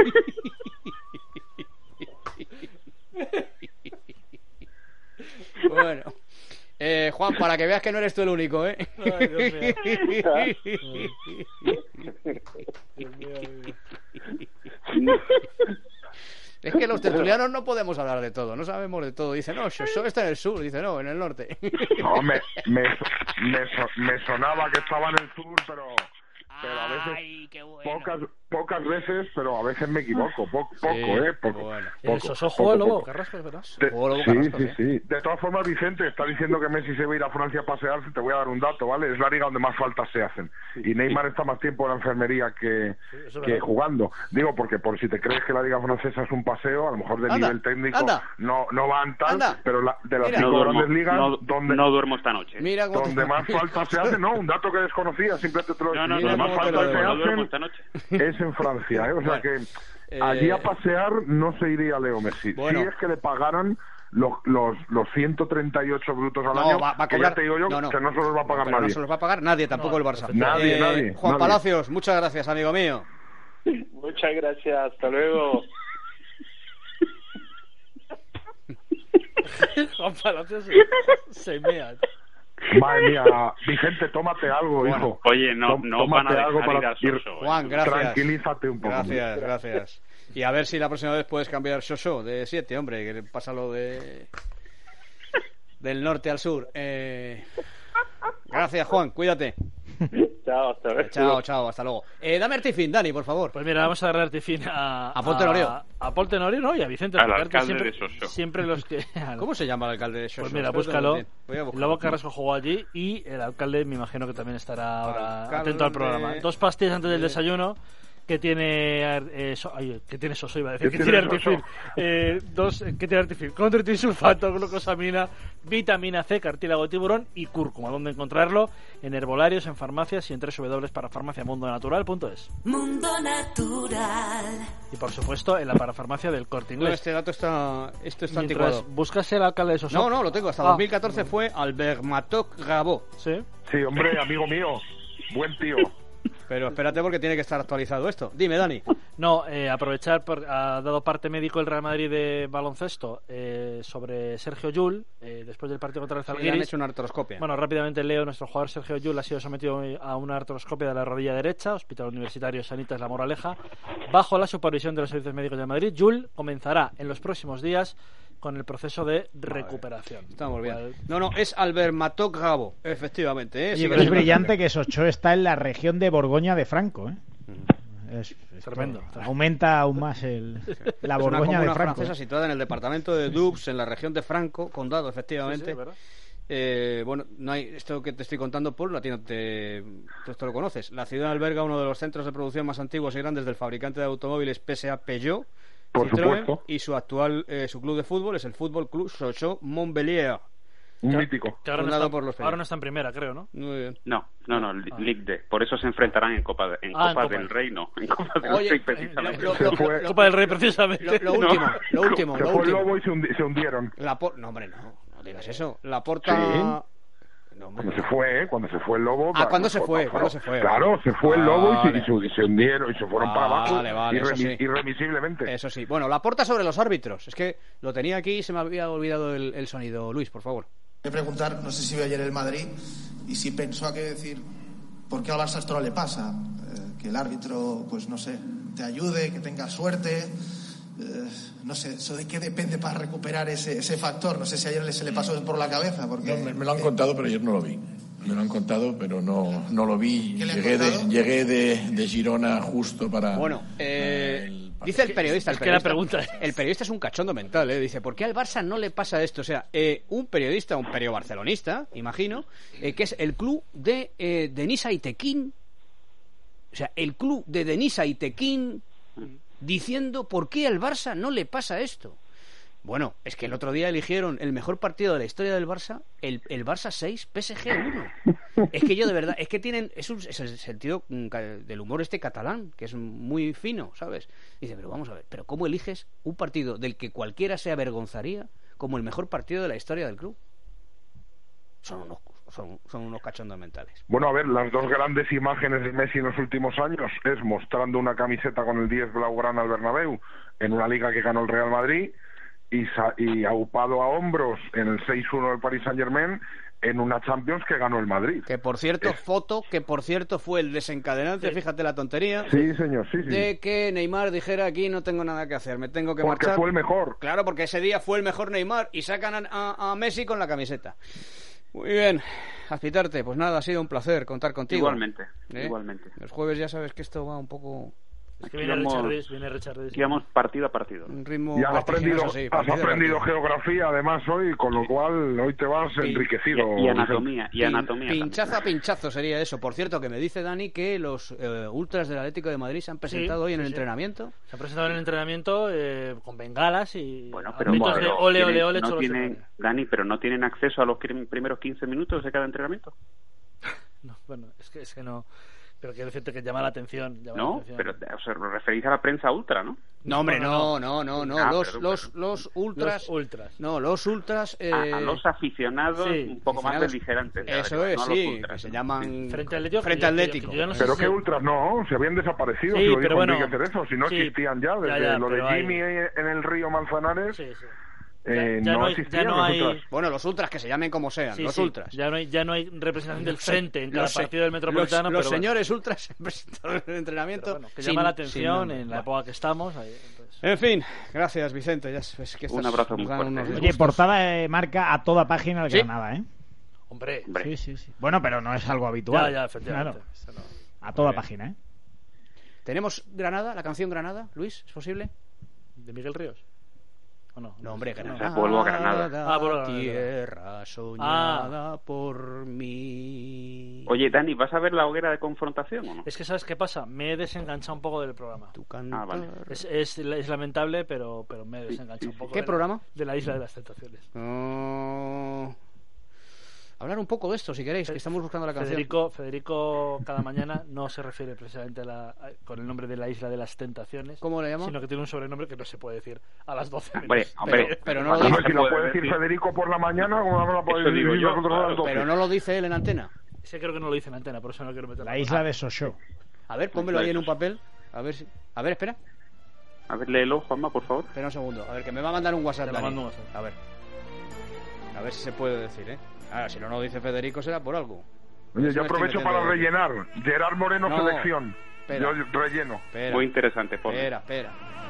Bueno. Eh, Juan, para que veas que no eres tú el único, ¿eh? Ay, Dios mío. Dios mío, Dios mío. Es que los tertulianos no podemos hablar de todo, no sabemos de todo. Dice, no, Xosó está en el sur. Dice, no, en el norte. No, me, me, me, so- me sonaba que estaba en el sur, pero, pero a veces, Ay, qué bueno. pocas, pocas veces, pero a veces me equivoco. Po- poco, Sí, ¿eh? Poco. bueno. En el poco, Sosó poco, jugó el Lobo poco. Carrasco, verás. De- Jugó Lobo sí, Carrasco, sí, sí. sí. De todas formas, Vicente está diciendo que Messi se va a ir a Francia a pasearse. Te voy a dar un dato, ¿vale? Es la liga donde más faltas se hacen. Y Neymar está más tiempo en la enfermería que, eso es que verdad. jugando. Digo, porque por si te crees que la liga francesa es un paseo, a lo mejor de Anda, nivel técnico anda. no no van tal, Anda. pero la, de las Mira. cinco No duermo, grandes ligas, no, donde, no duermo esta noche. Mira cómo donde te- más faltas se hacen, no, un dato que desconocía, simplemente te lo No, no, donde Mira más cómo te lo faltas se digo, no duermo hacen esta noche. es en Francia, ¿eh? O sea Bueno, que eh, allí a pasear no se iría Leo Messi. Bueno. Si es que le pagaran los, los, los ciento treinta y ocho brutos al No, año, va, va a que cobrar. ya te digo yo no, no. que no se los va a pagar Pero nadie. No se los va a pagar nadie, tampoco No, el Barça. Nadie, Eh, nadie, Juan nadie. Palacios, muchas gracias, amigo mío. Muchas gracias, hasta luego. Juan Palacios se, se mea. Madre mía, Vicente, tómate algo, Bueno, hijo. Oye, no, Tó- no van a tómate dejar algo ir para a ir- Soso, ¿eh? Juan, gracias. Tranquilízate un poco. Gracias, gracias. Y a ver si la próxima vez puedes cambiar Xosó de siete, hombre, que pasa lo de del norte al sur. Eh... Gracias, Juan, cuídate. Chao, hasta luego. Chao, chao, hasta luego. Eh, dame Artifin, Dani, por favor. Pues mira, vamos a darle artifín a... A Ponte Norio. A, a Ponte Norio, ¿no? Y a Vicente Al Albuquerque, alcalde siempre, de Soso. siempre los que... ¿Cómo se llama el alcalde de Xosó? Pues mira, Espérate un búscalo. momentín. Voy a El buscarlo. Lobo Carrasco jugó allí y el alcalde me imagino que también estará ahora Alcalde- atento al programa. Dos pastillas antes del desayuno que tiene eh, so- ay, que tiene Soso, iba a decir, ¿Qué que tiene tiene Artifin. Soso? Eh, dos, eh, que tiene Artifin. Con sulfato, glucosamina, vitamina C, cartílago de tiburón y cúrcuma. ¿Dónde encontrarlo? En herbolarios, en farmacias y en doble u doble u doble u para farmaciamundonatural punto es. Mundo Natural. Y por supuesto en la parafarmacia del Corte No, Inglés. este dato está, esto está Mientras anticuado. buscas el alcalde de Soso. No, no, lo tengo. Hasta Ah. dos mil catorce fue Albert Matoc Gabó. Sí. Sí, hombre, amigo mío. Buen tío. Pero espérate porque tiene que estar actualizado esto. Dime, Dani. No, eh, aprovechar, por, ha dado parte médico el Real Madrid de baloncesto eh, sobre Sergio Llull, eh, después del partido contra el Sí, le han Zalgiris. hecho una artroscopia. Bueno, rápidamente leo, nuestro jugador Sergio Llull ha sido sometido a una artroscopia de la rodilla derecha, Hospital Universitario Sanitas La Moraleja, bajo la supervisión de los servicios médicos de Madrid. Llull comenzará en los próximos días con el proceso de recuperación. Estamos bien. No, no, es Albert Matoc Gabó, efectivamente. ¿eh? Oye, Sí, pero que es brillante que Sochaux está en la región de Borgoña de Franco, ¿eh? Es, esto Tremendo. Aumenta aún más el, la es una Borgoña comuna de Franco. francesa situada en el departamento de Doubs, en la región de Franco, condado, efectivamente. Sí, sí, ¿verdad? Eh, bueno, no hay esto que te estoy contando, Paul, a ti no te, tú esto lo conoces. La ciudad alberga uno de los centros de producción más antiguos y grandes del fabricante de automóviles P S A Peugeot, Por Citroën, supuesto. y su actual eh, su club de fútbol es el Fútbol Club Sochaux Montbéliard. Un mítico. Que ahora no, Fundado está, por los ahora no está en primera, creo, ¿no? Muy bien. No, no, no, Li- Ligue D. Por eso se enfrentarán en Copa, de- en Ah, en Copa Copa. del Rey, no. En Copa del Oye, Rey, eh, precisamente. lo- Se lo- fue- lo- Copa del Rey, precisamente. Lo, lo último, lo último, Se lo fue el último. lobo y se, hundi- se hundieron. La por- no, hombre, no, no digas eso. La porta. Sí. No, hombre, Cuando se fue, ¿eh? Cuando se fue el lobo. Ah, ¿cuándo pues, se fue? pues, ¿Cuándo se fue? Claro, se fue el lobo y, se, Vale. y se- y se hundieron y se fueron para abajo. Vale, vale, eso irremi- sí. irremisiblemente. Eso sí. Bueno, la porta sobre los árbitros. Es que lo tenía aquí y se me había olvidado el, el sonido. Luis, por favor. Voy a preguntar, no sé si vio ayer el Madrid y si pensó a qué decir, ¿por qué al Barça esto no le pasa? Eh, que el árbitro, pues no sé, te ayude, que tenga suerte. Eh, no sé, ¿eso de qué depende para recuperar ese, ese factor? No sé si ayer le- se le pasó por la cabeza. Porque, No, me, me lo han contado, pero ayer no lo vi. Me lo han contado, pero no, no lo vi. ¿Qué le han Llegué de, contado? llegué de, de Girona justo para... Bueno, eh, Dice el periodista, el es que la periodista, pregunta es... el periodista es un cachondo mental, ¿eh? Dice, ¿por qué al Barça no le pasa esto? O sea, eh, un periodista, un periodista barcelonista, imagino, eh, que es el club de eh, Denisa Itequín, o sea, el club de Denisa Itequín, diciendo, ¿por qué al Barça no le pasa esto? Bueno, es que el otro día eligieron el mejor partido de la historia del Barça, el, el Barça seis, P S G uno. Es que yo de verdad, es que tienen, es, un, es el sentido del humor este catalán, que es muy fino, ¿sabes? Dice, pero vamos a ver, ¿pero cómo eliges un partido del que cualquiera se avergonzaría como el mejor partido de la historia del club? Son unos, son, son unos cachondos mentales. Bueno, a ver, las dos grandes imágenes de Messi en los últimos años es mostrando una camiseta con el diez blaugrana al Bernabéu en una liga que ganó el Real Madrid, y, y aupado a hombros en el seis uno del Paris Saint-Germain en una Champions que ganó el Madrid. Que por cierto, es... foto, que por cierto fue el desencadenante, sí. Fíjate la tontería. Sí, señor, sí, sí. De que Neymar dijera, aquí no tengo nada que hacer, me tengo que porque marchar. Porque fue el mejor. Claro, porque ese día fue el mejor Neymar y sacan a, a, a Messi con la camiseta. Muy bien, Azpitarte, pues nada, ha sido un placer contar contigo. Igualmente, ¿Eh? igualmente. Los jueves ya sabes que esto va un poco... Es que viene Richards, viene Richards. Íbamos partido a partido. Un ritmo y has aprendido, sí, has aprendido geografía además hoy, con lo cual hoy te vas Pin, enriquecido. Y, y anatomía, y anatomía. Pin, pinchazo a pinchazo sería eso. Por cierto, que me dice Dani que los eh, ultras del Atlético de Madrid se han presentado sí, hoy en el sí. entrenamiento. Se han presentado en el entrenamiento eh, con bengalas y bueno, pero, bueno, de ole, tienen, ole, ole, no tienen, Dani, pero no tienen acceso a los primeros quince minutos de cada entrenamiento. No, bueno, es que, es que no... Pero quiero decirte que llama la atención. Llama no, la atención. pero o sea, lo referís a la prensa ultra, ¿no? No, hombre, no, no, no, no. Ah, los, perdón, los, perdón. los ultras. Los ultras. No, los ultras. Eh... A, a los aficionados sí, un poco aficionados, más beligerantes. Eso ver, es, no sí, ultras, que se ¿no? llaman. Frente Atlético. Frente Atlético. Yo, yo no sé pero si qué se... ultras, no, se habían desaparecido. Sí, si lo pero dijo bueno, Enrique Cerezo, si no sí, existían ya, desde ya, ya, lo de Jimmy hay... en el río Manzanares. Sí, sí. Eh, ya, ya no, no hay, existían ya no los hay... ultras. Bueno, los ultras que se llamen como sean, sí, los sí. ultras. Ya no hay, ya no hay representación del los, frente en cada los, partido del Metropolitano. Los, los pero señores bueno. ultras se presentaron en el entrenamiento. Bueno, que sin, llama la atención sin en la época que estamos. Ahí, entonces... En fin, gracias Vicente. Ya es que un abrazo muy fuerte. Oye, disgustos. Portada eh, marca a toda página de ¿Sí? Granada, ¿eh? Hombre. Hombre. Sí, sí, sí. Bueno, pero no es algo habitual. Ya, ya, efectivamente. Claro. A toda página, ¿eh? ¿Tenemos Granada, la canción Granada, Luis? ¿Es posible? ¿De Miguel Ríos? ¿O no? No, hombre, Granada. No, vuelvo a Granada. Ah, vuelvo a tierra soñada ah. por mí. Oye, Dani, ¿vas a ver la hoguera de confrontación o no? Es que, ¿sabes qué pasa? Me he desenganchado un poco del programa. Tu cantar... Ah, vale. Es, es, es lamentable, pero, pero me he desenganchado un poco. ¿Qué de programa? La, de la Isla de las Tentaciones. Uh... Hablar un poco de esto, si queréis, que estamos buscando la canción. Federico, Federico cada mañana no se refiere precisamente a la, a, con el nombre de la Isla de las Tentaciones. ¿Cómo le llama? Sino que tiene un sobrenombre que no se puede decir a las doce. Hombre, hombre, pero, pero no lo dice, si lo puede decir Federico por la mañana, como no lo puede decir yo, nosotros a las doce. Pero no lo dice él en antena. Ese creo que no lo dice en antena, por eso no quiero meterlo. La Isla de Sochaux. A ver, pónmelo ahí en un papel. A ver, si... a ver, espera. A ver, léelo, Juanma, por favor. Espera un segundo. A ver, que me va a mandar un WhatsApp. Te lo mando un WhatsApp. A ver. A ver si se puede decir, ¿eh? Ahora, si no lo dice Federico será por algo. Oye, yo aprovecho para de... rellenar. Gerard Moreno, no, selección. Espera, yo relleno. Espera, muy interesante, por Espera, espera.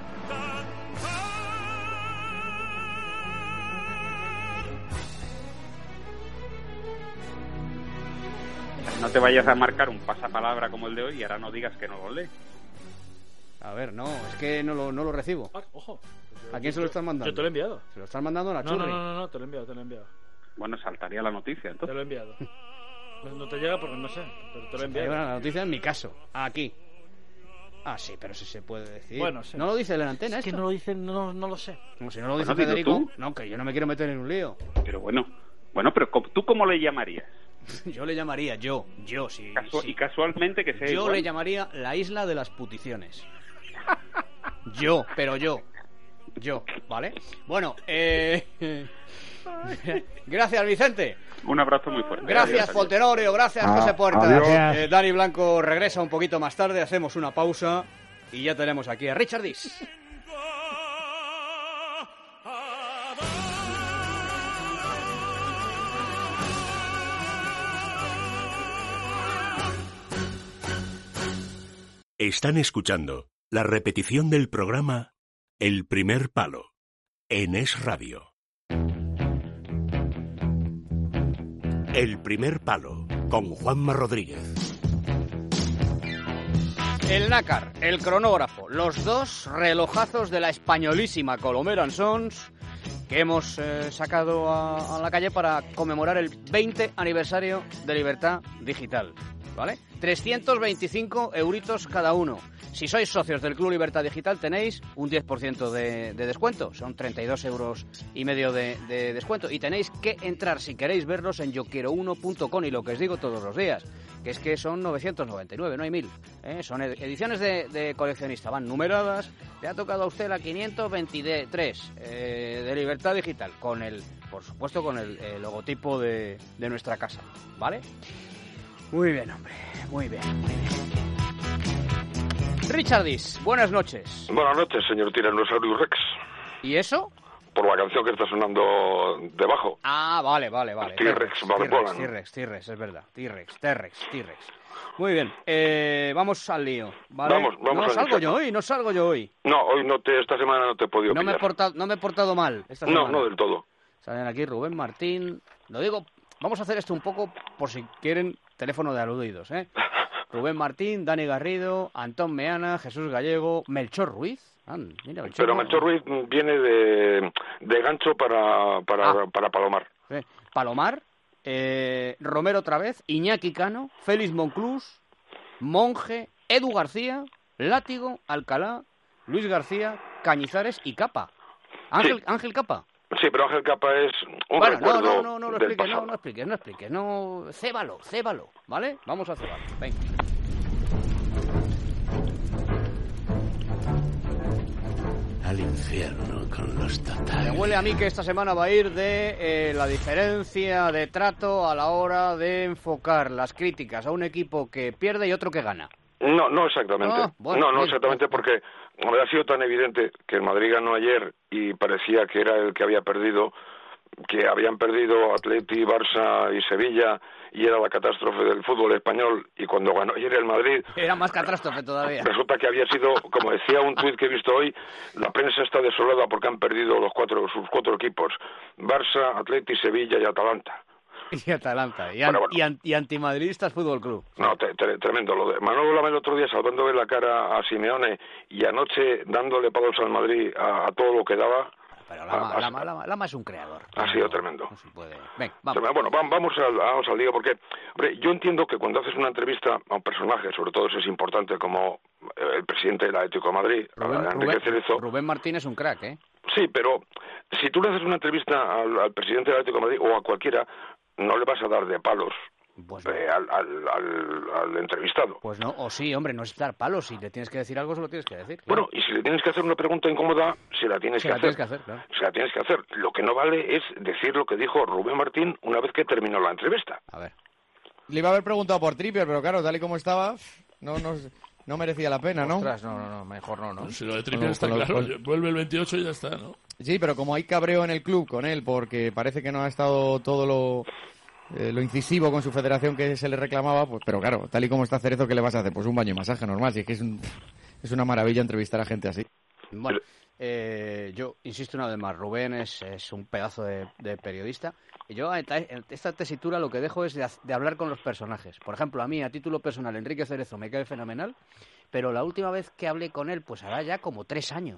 No te vayas a marcar un pasapalabra como el de hoy y ahora no digas que no lo lees. A ver, no, es que no lo, no lo recibo. Ah, ojo. ¿A quién se lo están mandando? Yo te lo he enviado. Se lo están mandando a la no, churri. No, no, no, no, te lo he enviado, te lo he enviado. Bueno, saltaría la noticia, entonces. Te lo he enviado. No te llega porque no sé, pero te lo he enviado. Te la noticia en mi caso, aquí. Ah, sí, pero si se puede decir. Bueno, sí. ¿No lo dice en la antena es esto? que no lo dice, no, no lo sé. Como si no lo dice bueno, Federico. ¿tú? No, que yo no me quiero meter en un lío. Pero bueno, bueno, pero ¿tú cómo le llamarías? Yo le llamaría, yo, yo, sí. Casu sí. Y casualmente que sea Yo igual. le llamaría la isla de las puticiones. Yo, pero yo. Yo, ¿vale? Bueno, eh... gracias, Vicente. Un abrazo muy fuerte. Gracias, Foltenorio. Gracias, ah, José Puertas. Eh, Dani Blanco regresa un poquito más tarde. Hacemos una pausa y ya tenemos aquí a Richard Dis. Están escuchando la repetición del programa El Primer Palo en Es Radio. El Primer Palo con Juanma Rodríguez. El nácar, el cronógrafo, los dos relojazos de la españolísima Colomer and Sons que hemos eh, sacado a, a la calle para conmemorar el veinte aniversario de Libertad Digital, ¿vale? trescientos veinticinco euritos cada uno. Si sois socios del Club Libertad Digital tenéis un diez por ciento de, de descuento, son treinta y dos euros y medio de, de descuento. Y tenéis que entrar, si queréis verlos, en yo quiero uno punto com, y lo que os digo todos los días, que es que son novecientos noventa y nueve, no hay mil. ¿eh? Son ediciones de, de coleccionista, van numeradas. Le ha tocado a usted la quinientos veintitrés eh, de Libertad Digital, con el, por supuesto, con el, el logotipo de, de nuestra casa, ¿vale? Muy bien, hombre, muy bien, muy bien. Richardis, buenas noches. Buenas noches, señor Tyrannosaurus Rex. ¿Y eso? Por la canción que está sonando debajo. Ah, vale, vale, vale. T-Rex, T-Rex, T-Rex, T-Rex, es verdad. T-Rex, T-Rex, T-Rex. Muy bien, eh, vamos al lío, ¿vale? Vamos, vamos no al salgo lío. yo hoy, no salgo yo hoy. No, hoy no te, esta semana no te he podido No me, he pillar. portado, no me he portado mal esta No, semana. no del todo. Salen aquí Rubén Martín. Lo digo, vamos a hacer esto un poco por si quieren teléfono de aludidos, ¿eh? Rubén Martín, Dani Garrido, Antón Meana, Jesús Gallego, Melchor Ruiz. Ah, mira, Melchor, Pero Melchor Ruiz viene de, de gancho para, para, Ah. para Palomar. Sí. Palomar, eh, Romero otra vez, Iñaki Cano, Félix Monclús, Monje, Edu García, Látigo, Alcalá, Luis García, Cañizares y Capa. Ángel, Sí. Ángel Capa. Sí, pero Ángel Capa es un Bueno, no, recuerdo no, no, no lo del expliques, no, pasado. no expliques, no expliques, no, cébalo, cébalo, ¿vale? Vamos a cebarlo, venga. Al infierno con los Me totales. huele a mí que esta semana va a ir de eh, la diferencia de trato a la hora de enfocar las críticas a un equipo que pierde y otro que gana. No, no exactamente. Ah, bueno, no, no bien, exactamente porque ha sido tan evidente que el Madrid ganó ayer y parecía que era el que había perdido, que habían perdido Atleti, Barça y Sevilla y era la catástrofe del fútbol español, y cuando ganó ayer el Madrid Era más catástrofe todavía. resulta que había sido, como decía un tuit que he visto hoy, la prensa está desolada porque han perdido los cuatro sus cuatro equipos, Barça, Atleti, Sevilla y Atalanta. Y Atalanta. Y, an- Bueno, bueno. y, an- y antimadridistas Fútbol Club. No, te- te- tremendo. Lo de Manolo Lama el otro día salvándole la cara a Simeone y anoche dándole palos al Madrid a, a todo lo que daba. Pero Lama, ha, Lama, Lama, Lama es un creador. ha sido tremendo. No se puede. Venga, vamos. Tremendo. Bueno, vam- vamos al, vamos al lío porque, hombre, yo entiendo que cuando haces una entrevista a un personaje, sobre todo si es importante como el presidente del Atlético de Madrid, Rubén, a Enrique Rubén, Cerezo, Rubén Martín es un crack, ¿eh? sí, pero si tú le haces una entrevista al, al presidente del Atlético de Madrid o a cualquiera, no le vas a dar de palos Pues eh, al, al, al, al entrevistado. Pues no, o sí, hombre, no es dar palos. Si le tienes que decir algo, se lo tienes que decir. Bueno, y si le tienes que hacer una pregunta incómoda, se la tienes Se que la hacer. tienes que hacer, claro. Se la tienes que hacer. Lo que no vale es decir lo que dijo Rubén Martín una vez que terminó la entrevista. A ver. Le iba a haber preguntado por Trippier, pero claro, tal y como estaba, no, no, no merecía la pena, ¿no? Ostras, no, no, no, mejor no, ¿no? Si lo de Trippier está claro, vuelve el veintiocho y ya está, ¿no? Sí, pero como hay cabreo en el club con él, porque parece que no ha estado todo lo, eh, lo incisivo con su federación que se le reclamaba, pues, pero claro, tal y como está Cerezo, ¿qué le vas a hacer? Pues un baño y masaje normal, si es que es, un- es una maravilla entrevistar a gente así. Bueno, eh, yo insisto una vez más, Rubén es, es un pedazo de, de periodista. Y yo en esta tesitura lo que dejo es de, de hablar con los personajes. Por ejemplo, a mí, a título personal, Enrique Cerezo me cae fenomenal, pero la última vez que hablé con él, pues hará ya como tres años.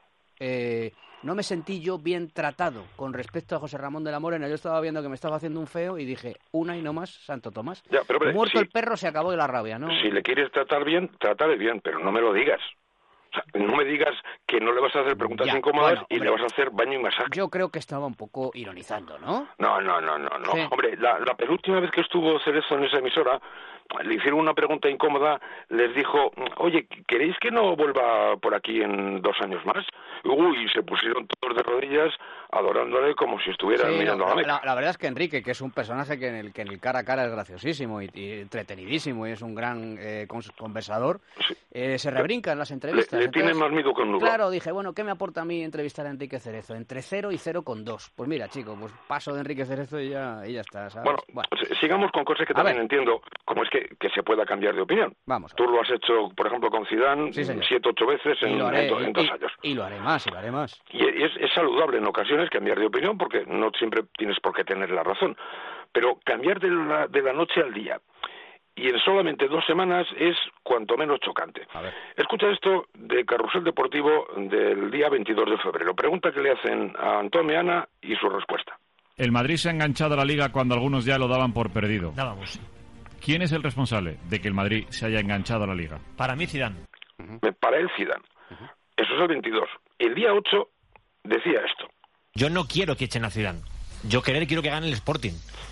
Eh, no me sentí yo bien tratado con respecto a José Ramón de la Morena. Yo estaba viendo que me estaba haciendo un feo y dije, una y no más, Santo Tomás. Ya, pero, hombre, Muerto si- el perro, se acabó de la rabia, ¿no? Si le quieres tratar bien, trátale bien, pero no me lo digas. O sea, no me digas que no le vas a hacer preguntas Ya, incómodas bueno, y hombre. le vas a hacer baño y masaje. Yo creo que estaba un poco ironizando, ¿no? No, no, no, no, no. Sí. Hombre, la, la penúltima vez que estuvo Cerezo en esa emisora, le hicieron una pregunta incómoda, les dijo, oye, ¿queréis que no vuelva por aquí en dos años más? Uy, se pusieron todos de rodillas adorándole como si estuvieran Sí, mirando no, a la la, Meca. la verdad es que Enrique, que es un personaje que en el que en el cara a cara es graciosísimo y, y entretenidísimo y es un gran eh, cons- conversador, eh, se rebrinca en las Le, entrevistas. le tiene Entonces, más miedo que un nublado. Claro, dije, bueno, ¿qué me aporta a mí entrevistar a Enrique Cerezo? Entre cero y cero con dos. Pues mira, chico, pues paso de Enrique Cerezo y ya, y ya está, ¿sabes? Bueno, si- sigamos con cosas que A también ver. entiendo, como es que, que se pueda cambiar de opinión. Vamos. Tú lo has hecho, por ejemplo, con Zidane Sí, señor. siete, ocho veces en, Y lo haré, en do- en y- dos y- años. y lo haré más, y lo haré más. Y es, es saludable en ocasiones cambiar de opinión porque no siempre tienes por qué tener la razón. Pero cambiar de la, de la noche al día y en solamente dos semanas es cuanto menos chocante. Escucha esto de Carrusel Deportivo del día veintidós de febrero. Pregunta que le hacen a Antón Meana y su respuesta. El Madrid se ha enganchado a la Liga cuando algunos ya lo daban por perdido. Dábamos, sí. ¿Quién es el responsable de que el Madrid se haya enganchado a la Liga? Para mí, Zidane. Uh-huh. Para él, Zidane. Uh-huh. Eso es el veintidós. El día ocho decía esto. Yo no quiero que echen a Zidane. Yo querer, quiero que gane el Sporting.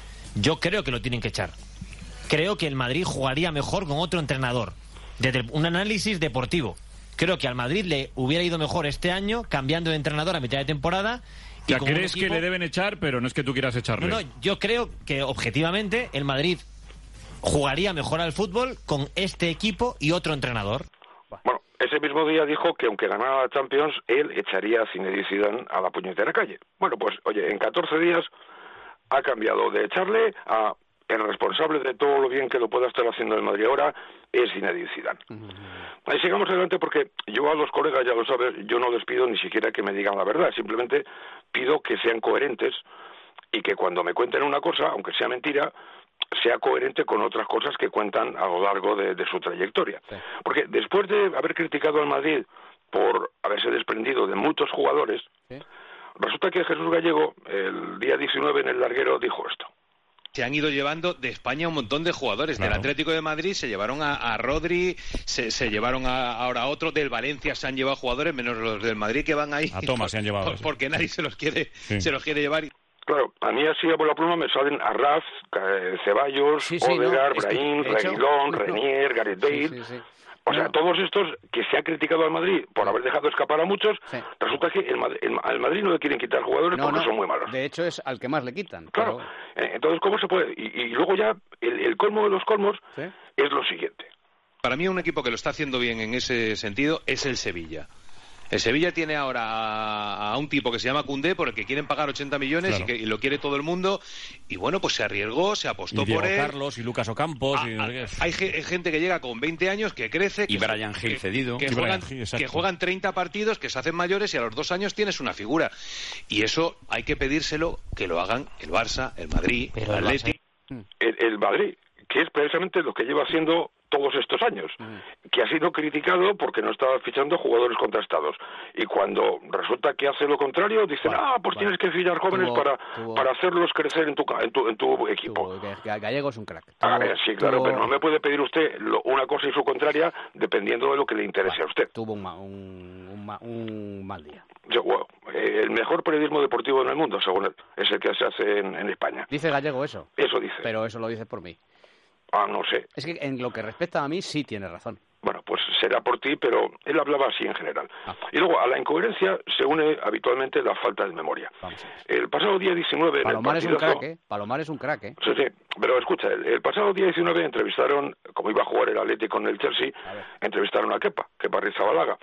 Yo creo que lo tienen que echar. Creo que el Madrid jugaría mejor con otro entrenador. Desde un análisis deportivo. Creo que al Madrid le hubiera ido mejor este año cambiando de entrenador a mitad de temporada. Ya crees equipo... que le deben echar, pero no es que tú quieras echarle. No, no, yo creo que objetivamente el Madrid jugaría mejor al fútbol con este equipo y otro entrenador. Bueno, ese mismo día dijo que aunque ganara la Champions, él echaría a Zinedine Zidane a la puñetera calle. Bueno, pues, oye, en catorce días ha cambiado de echarle a el responsable de todo lo bien que lo pueda estar haciendo el Madrid ahora es Zinedine Zidane. Uh-huh. Ahí sigamos adelante porque yo a los colegas, ya lo sabes, yo no les pido ni siquiera que me digan la verdad, simplemente pido que sean coherentes y que cuando me cuenten una cosa, aunque sea mentira, sea coherente con otras cosas que cuentan a lo largo de, de su trayectoria. Sí. Porque después de haber criticado al Madrid por haberse desprendido de muchos jugadores, sí. resulta que Jesús Gallego, el día diecinueve en el larguero, dijo esto. Se han ido llevando de España un montón de jugadores. Claro. Del Atlético de Madrid se llevaron a, a Rodri, se, se llevaron a, ahora a otro. Del Valencia se han llevado jugadores, menos los del Madrid que van ahí. A Thomas se han llevado. Por, porque nadie se los quiere, sí. se los quiere llevar. Claro, a mí así por la pluma me salen Arraf, Ceballos, sí, sí, Odegaard, no, Brahim, Reguilón, no. Renier, Gareth Bale... Sí, sí, sí. O sea, no. todos estos que se ha criticado al Madrid por haber dejado escapar a muchos, sí. resulta que el Madrid, el, al Madrid no le quieren quitar jugadores no, porque no. son muy malos. De hecho, es al que más le quitan. Claro. Pero... Entonces, ¿cómo se puede? Y, y luego ya, el, el colmo de los colmos ¿sí? es lo siguiente. Para mí, un equipo que lo está haciendo bien en ese sentido es el Sevilla. El Sevilla tiene ahora a, a un tipo que se llama Koundé, por el que quieren pagar ochenta millones claro. y que y lo quiere todo el mundo. Y bueno, pues se arriesgó, se apostó y Diego por él. Carlos y Lucas Ocampos. A, y... a, hay gente que llega con veinte años, que crece. Y que Brian Gil cedido. Que, que, juegan, que juegan treinta partidos, que se hacen mayores y a los dos años tienes una figura. Y eso hay que pedírselo que lo hagan el Barça, el Madrid, Pero el Atleti. El, el Madrid, que es precisamente lo que lleva haciendo todos estos años, mm. que ha sido criticado porque no estaba fichando jugadores contrastados. Y cuando resulta que hace lo contrario, dicen, vale, ah, pues vale. tienes que fichar jóvenes tuvo, para, tuvo, para hacerlos crecer en tu, en tu, en tu equipo. Tuvo, Gallego es un crack. Tuvo, a ver, sí, claro, tuvo, pero no me puede pedir usted lo, una cosa y su contraria dependiendo de lo que le interese vale, a usted. Tuvo un, un, un, un mal día. Yo, bueno, eh, el mejor periodismo deportivo en el mundo, según él, es el que se hace en, en España. ¿Dice Gallego eso? Eso dice. Pero eso lo dice por mí. Ah, no sé. Es que en lo que respecta a mí sí tiene razón. Bueno, pues será por ti, pero él hablaba así en general. Ah. Y luego a la incoherencia se une habitualmente la falta de memoria. El pasado día diecinueve... Palomar en el es un crack, ¿eh? Palomar es un crack, ¿eh? Sí, sí. Pero escucha, el, el pasado día diecinueve entrevistaron, como iba a jugar el Atlético con el Chelsea, entrevistaron a Kepa, Kepa Arrizabalaga.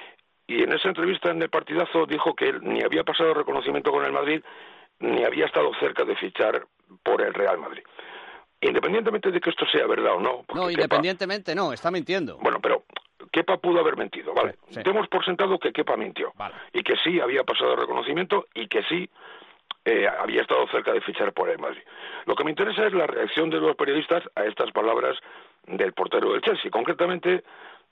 Y en esa entrevista en el partidazo dijo que él ni había pasado reconocimiento con el Madrid, ni había estado cerca de fichar por el Real Madrid. Independientemente de que esto sea verdad o no. No, independientemente Kepa, no, está mintiendo. Bueno, pero Kepa pudo haber mentido, ¿vale? Sí, sí. Demos por sentado que Kepa mintió. Vale. Y que sí había pasado reconocimiento y que sí eh, había estado cerca de fichar por el Madrid. Lo que me interesa es la reacción de los periodistas a estas palabras del portero del Chelsea, concretamente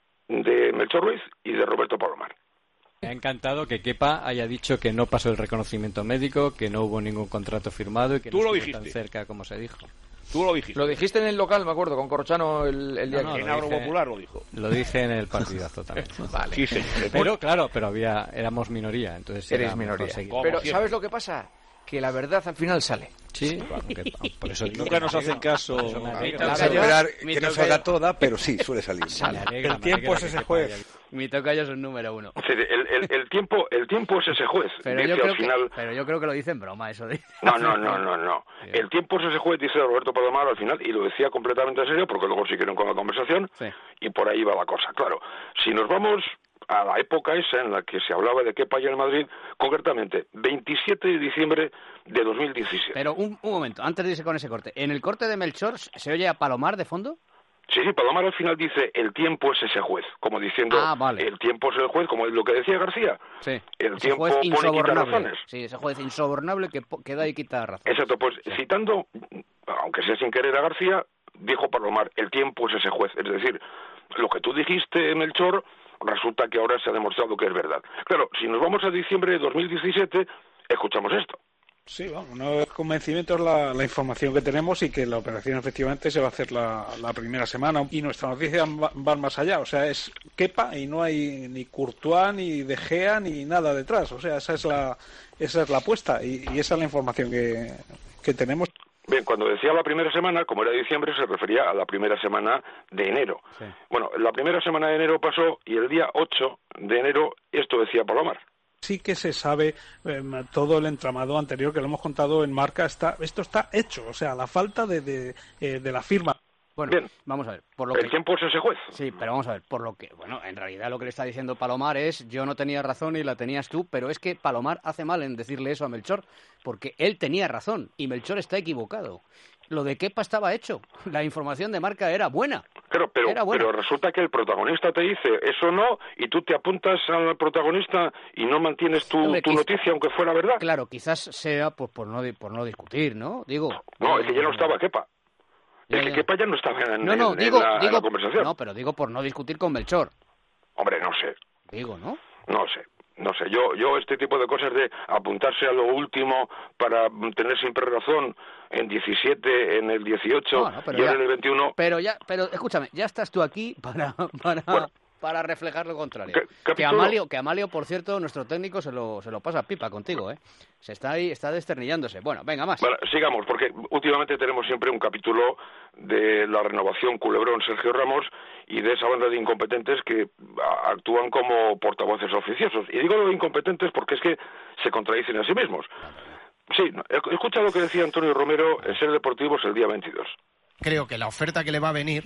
de Melchor Ruiz y de Roberto Palomar. Me ha encantado que Kepa haya dicho que no pasó el reconocimiento médico, que no hubo ningún contrato firmado y que Tú no lo estuvo dijiste. tan cerca como se dijo. Tú lo dijiste. Lo dijiste en el local, me acuerdo, con Corrochano el, el día no, no, que... En Agropopular lo dijo. Lo dije en el partidazo también. Vale. Sí, sí. Pero, claro, pero había éramos minoría, entonces... Eres minoría. Pero, ¿sabes lo que pasa? Que la verdad al final sale. Sí, claro, que, por eso nunca nos hacen caso. Vamos a esperar que no salga toda, pero sí, suele salir. El tiempo es ese juez. Mi tocayo es un número uno. Sí, el, el, el tiempo el tiempo es ese juez. Pero yo, creo final... que, pero yo creo que lo dice en broma eso. De... No, no, no, no, no. El tiempo es ese juez, dice Roberto Palomar al final, y lo decía completamente en serio, porque luego siguieron con la conversación, sí. y por ahí va la cosa. Claro, si nos vamos a la época esa en la que se hablaba de Kepa y el Madrid, concretamente, veintisiete de diciembre de dos mil diecisiete. Pero un, un momento, antes de irse con ese corte, ¿en el corte de Melchor se oye a Palomar de fondo? Sí, sí, Palomar al final dice, el tiempo es ese juez, como diciendo, ah, vale. el tiempo es el juez, como es lo que decía García. Sí. El ese tiempo juez pone y quita razones. Sí, ese juez insobornable que, que da y quita razones. Exacto, pues sí. Citando, aunque sea sin querer a García, dijo Palomar, el tiempo es ese juez. Es decir, lo que tú dijiste, Melchor, resulta que ahora se ha demostrado que es verdad. Claro, si nos vamos a diciembre de dos mil diecisiete, escuchamos esto. Sí, bueno, no es convencimiento, es la, la información que tenemos y que la operación efectivamente se va a hacer la, la primera semana. Y nuestras noticias van más allá, o sea, es Kepa y no hay ni Courtois, ni De Gea, ni nada detrás. O sea, esa es la esa es la apuesta y, y esa es la información que, que tenemos. Bien, cuando decía la primera semana, como era diciembre, se refería a la primera semana de enero. Sí. Bueno, la primera semana de enero pasó y el día ocho de enero esto decía Palomar. Sí que se sabe eh, todo el entramado anterior que lo hemos contado en Marca, está esto está hecho, o sea, la falta de, de, eh, de la firma. Bueno, Bien. Vamos a ver. Por lo el que... tiempo es ese juez. Sí, pero vamos a ver, por lo que... Bueno, en realidad lo que le está diciendo Palomar es yo no tenía razón y la tenías tú, pero es que Palomar hace mal en decirle eso a Melchor, porque él tenía razón y Melchor está equivocado. Lo de Kepa estaba hecho. La información de Marca era buena. Claro, pero, era buena. pero resulta que el protagonista te dice eso no y tú te apuntas al protagonista y no mantienes tu, Hombre, tu quizá, noticia aunque fuera verdad. Claro, quizás sea pues, por, no, por no discutir, ¿no? Digo. No, es que ya no estaba Kepa. Ya, es que ya. Kepa ya no estaba en, no, no, en, digo, en, la, digo, en la conversación. No, pero digo por no discutir con Melchor. Hombre, no sé. Digo, ¿no? No sé. No sé, yo yo este tipo de cosas de apuntarse a lo último para tener siempre razón en diecisiete, en el dieciocho no, no, y ahora en el veintiuno... Pero ya, pero escúchame, ya estás tú aquí para para, bueno, para reflejar lo contrario. ¿Qué, que Amalio, que Amalio, por cierto, nuestro técnico se lo se lo pasa pipa contigo, ¿eh? Se está ahí, está desternillándose. Bueno, venga, más. Bueno, sigamos, porque últimamente tenemos siempre un capítulo de la renovación Culebrón Sergio Ramos y de esa banda de incompetentes que actúan como portavoces oficiosos. Y digo lo de incompetentes porque es que se contradicen a sí mismos. Sí, escucha lo que decía Antonio Romero en Ser Deportivos el día veintidós. Creo que la oferta que le va a venir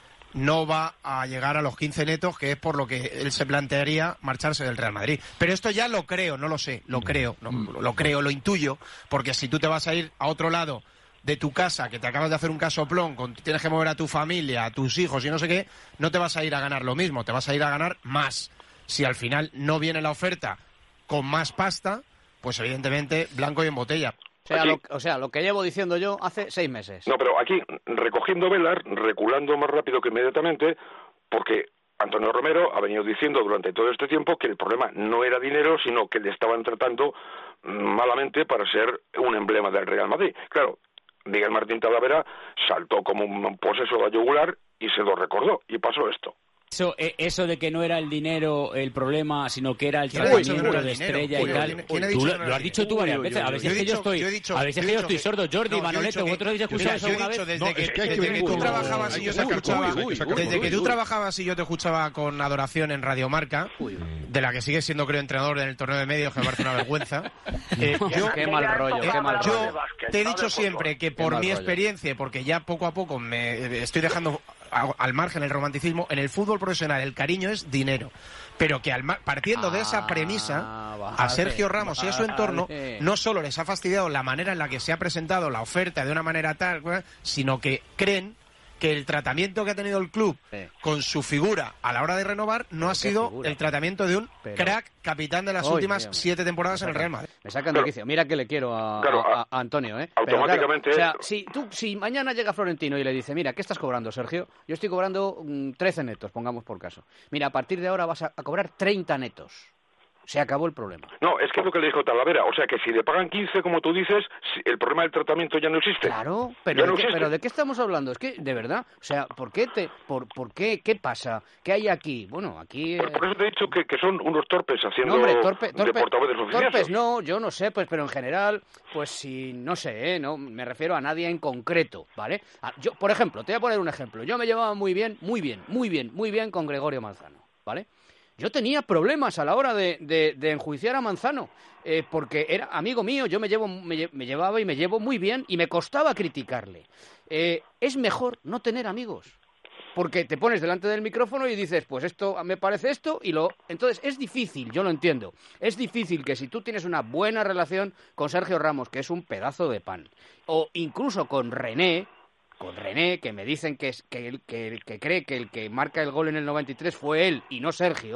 no va a llegar a los quince netos, que es por lo que él se plantearía marcharse del Real Madrid. Pero esto ya lo creo, no lo sé, lo creo, no, lo creo, lo intuyo, porque si tú te vas a ir a otro lado de tu casa, que te acabas de hacer un casoplón, con, tienes que mover a tu familia, a tus hijos y no sé qué, no te vas a ir a ganar lo mismo, te vas a ir a ganar más. Si al final no viene la oferta con más pasta, pues evidentemente blanco y en botella. O sea, lo, o sea, lo que llevo diciendo yo hace seis meses. No, pero aquí, recogiendo velas, reculando más rápido que inmediatamente, porque Antonio Romero ha venido diciendo durante todo este tiempo que el problema no era dinero, sino que le estaban tratando malamente para ser un emblema del Real Madrid. Claro, Miguel Martín Talavera saltó como un poseso a yugular y se lo recordó, y pasó esto. Eso, eso de que no era el dinero el problema, sino que era el tratamiento de Estrella y tal. Tú lo, lo has dicho tú varias veces. A ver si es que yo estoy, a ver si es que yo estoy sordo. Jordi, Manoleto, ¿vosotros habéis escuchado eso alguna vez? Desde que tú trabajabas y yo te escuchaba, desde que tú trabajabas y yo te escuchaba con adoración en Radio Marca, de la que sigues siendo creo entrenador en el torneo de medios, que me parece una vergüenza. Yo, qué mal rollo, qué mal rollo. Yo te he dicho siempre que por mi experiencia, porque ya poco a poco me estoy dejando al margen el romanticismo, en el fútbol profesional el cariño es dinero, pero que al partiendo ah, de esa premisa vale, a Sergio Ramos vale. y a su entorno no solo les ha fastidiado la manera en la que se ha presentado la oferta de una manera tal, sino que creen que el tratamiento que ha tenido el club sí. con su figura a la hora de renovar no ha sido figura? el tratamiento de un Pero... crack capitán de las Oy, últimas mira, siete temporadas en el Real Madrid. Me sacan de quicio. Mira que le quiero a, claro, a, a Antonio, ¿eh? Automáticamente. Pero, claro, o sea, si, tú, si mañana llega Florentino y le dice, mira, ¿qué estás cobrando, Sergio? Yo estoy cobrando mmm, trece netos, pongamos por caso. Mira, a partir de ahora vas a, a cobrar treinta netos. Se acabó el problema. No, es que es lo que le dijo Talavera. O sea, que si le pagan quince, como tú dices, el problema del tratamiento ya no existe. Claro, pero, no ¿de, qué, pero ¿de qué estamos hablando? Es que, de verdad, o sea, ¿por qué? Te, por, ¿por qué? ¿Qué pasa? ¿Qué hay aquí? Bueno, aquí... Por, por eso te he dicho que, que son unos torpes haciendo no, hombre, torpe, torpe, de portavoces oficiosos. Torpes no, yo no sé, pues, pero en general, pues si, no sé, ¿eh? No me refiero a nadie en concreto, ¿vale? Yo, por ejemplo, te voy a poner un ejemplo. Yo me llevaba muy bien, muy bien, muy bien, muy bien con Gregorio Manzano, ¿vale? Yo tenía problemas a la hora de, de, de enjuiciar a Manzano, eh, porque era amigo mío, yo me, llevo, me, me llevaba y me llevo muy bien y me costaba criticarle. Eh, es mejor no tener amigos, porque te pones delante del micrófono y dices, pues esto me parece esto, y lo... Entonces es difícil, yo lo entiendo, es difícil que si tú tienes una buena relación con Sergio Ramos, que es un pedazo de pan, o incluso con René, con René, que me dicen que, es, que, el, que, el, que cree que el que marca el gol en el noventa y tres fue él y no Sergio,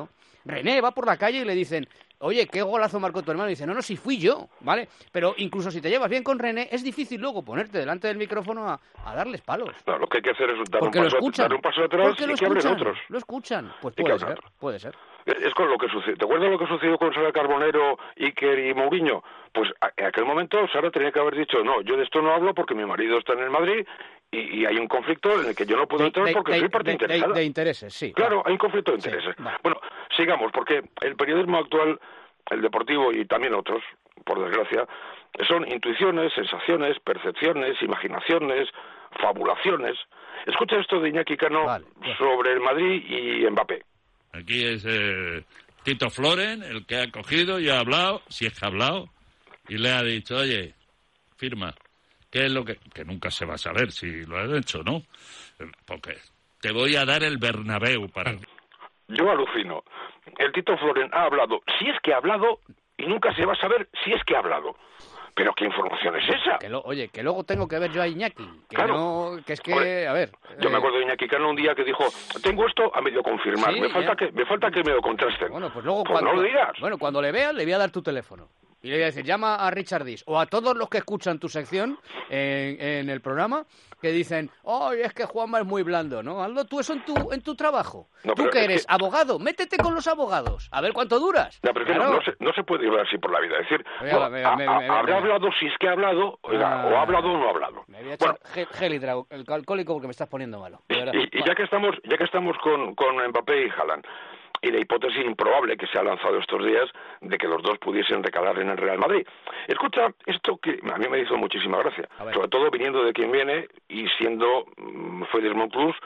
René va por la calle y le dicen, oye, qué golazo marcó tu hermano. Y dice, no, no, si fui yo, ¿vale? Pero incluso si te llevas bien con René, es difícil luego ponerte delante del micrófono a, a darles palos. No, lo que hay que hacer es dar, un Porque paso, lo escuchan. dar un paso atrás Porque y lo que hablen escuchan, otros. Lo escuchan. Pues Y que puede hablen ser, otros. puede ser. Es con lo que sucede. ¿Te acuerdas lo que sucedió con Sara Carbonero, Iker y Mourinho? Pues en aquel momento Sara tenía que haber dicho, no, yo de esto no hablo porque mi marido está en el Madrid y, y hay un conflicto en el que yo no puedo De- entrar de- porque de- soy parte de- interesada. de- de intereses, sí. Claro, hay un conflicto de intereses. Bueno, sigamos, porque el periodismo actual, el deportivo y también otros, por desgracia, son intuiciones, sensaciones, percepciones, imaginaciones, fabulaciones. Escucha esto de Iñaki Cano sobre el Madrid y Mbappé. Aquí es eh, Tito Floren el que ha cogido y ha hablado, si es que ha hablado, y le ha dicho, oye, firma, ¿qué es lo que...? Que nunca se va a saber si lo has hecho, ¿no? Porque te voy a dar el Bernabéu para... Yo alucino. El Tito Floren ha hablado, si es que ha hablado, y nunca se va a saber si es que ha hablado. ¿Pero qué información es esa? Que lo, oye, que luego tengo que ver yo a Iñaki. Que Claro. no, que es que, Hombre, a ver... Yo me eh, acuerdo de Iñaki Cano un día que dijo, tengo esto a medio confirmar, Sí, me falta ya. que me falta que me lo contrasten. Bueno, pues luego Pues cuando... no lo digas. Bueno, cuando le veas, le voy a dar tu teléfono. Y le voy a decir, llama a Richard Dis o a todos los que escuchan tu sección en, en el programa que dicen, ¡ay, es que Juanma es muy blando! ¿No? Hazlo tú eso en tu, en tu trabajo. No, tú pero que es eres que- abogado, métete con los abogados. A ver cuánto duras. Ya, pero es que no, Claro. no se, no se puede ir así por la vida. Es decir, Oiga, bueno, me- a- me- a- me- me- habrá me- hablado si es que ha hablado, oiga, Ah. o ha hablado o no ha hablado. Me voy a echar gel, gel hidro- el alcohólico porque me estás poniendo malo. de verdad. Y, y ya que estamos, ya que estamos con, con Mbappé y Haaland, y la hipótesis improbable que se ha lanzado estos días de que los dos pudiesen recalar en el Real Madrid. Escucha esto que a mí me hizo muchísima gracia, sobre todo viniendo de quien viene y siendo mm, Félix Monclús,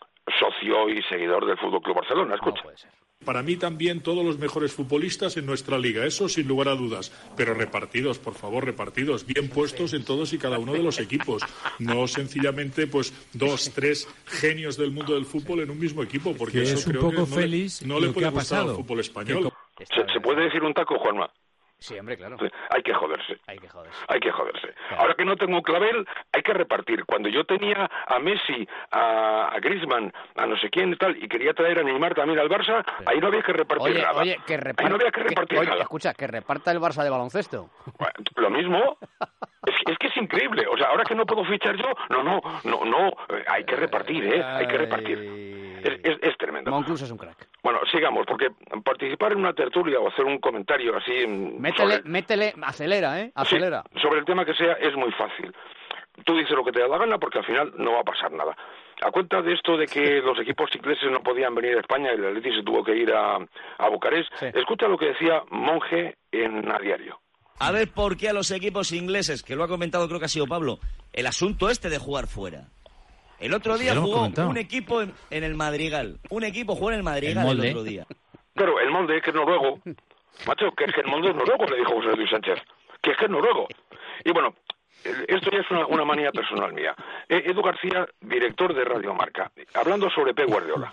socio y seguidor del Fútbol Club Barcelona. Escucha. Para mí también todos los mejores futbolistas en nuestra liga, eso sin lugar a dudas, pero repartidos, por favor, repartidos, bien puestos en todos y cada uno de los equipos, no sencillamente pues dos, tres genios del mundo del fútbol en un mismo equipo, porque Que eso es un creo poco que no feliz le, no le lo puede que ha gustar al pasado. fútbol español. ¿Se, se puede decir un taco, Juanma? Sí, hombre, claro. Sí, hay que joderse. Hay que joderse. Hay que joderse. Ahora que no tengo clavel, hay que repartir. Cuando yo tenía a Messi, a, a Griezmann, a no sé quién y tal, y quería traer a Neymar también al Barça, ahí no había que repartir Oye, nada. oye, que Ahí reparta... no había que repartir oye, nada. escucha, que reparta el Barça de baloncesto. Lo mismo. Es, que- es que es increíble. O sea, ahora que no puedo fichar yo, no, no, no, no. eh, Hay que repartir, ¿eh? Hay que repartir. Es, es, es tremendo. Monclús es un crack. Bueno, sigamos, porque participar en una tertulia o hacer un comentario así... mm, Métele, sobre- métele, acelera, ¿eh? Acelera. Sí, sobre el tema que sea es muy fácil. Tú dices lo que te da la gana porque al final no va a pasar nada. A cuenta de esto de que los equipos ingleses no podían venir a España y el Atleti se tuvo que ir a, a Bucarest, escucha lo que decía Monge en A Diario. A ver por qué a los equipos ingleses, que lo ha comentado creo que ha sido Pablo, el asunto este de jugar fuera. El otro Sí, día lo hemos jugó comentado. un equipo en, en el Madrigal. Un equipo jugó en el Madrigal El el, molde. otro día. Claro, el molde, que es noruego. Macho, que es que el molde es noruego, le dijo José Luis Sánchez. Que es que es noruego. Y bueno, eh, esto ya es una, una manía personal mía. Eh, Edu García, director de Radio Marca, hablando sobre Pep Guardiola.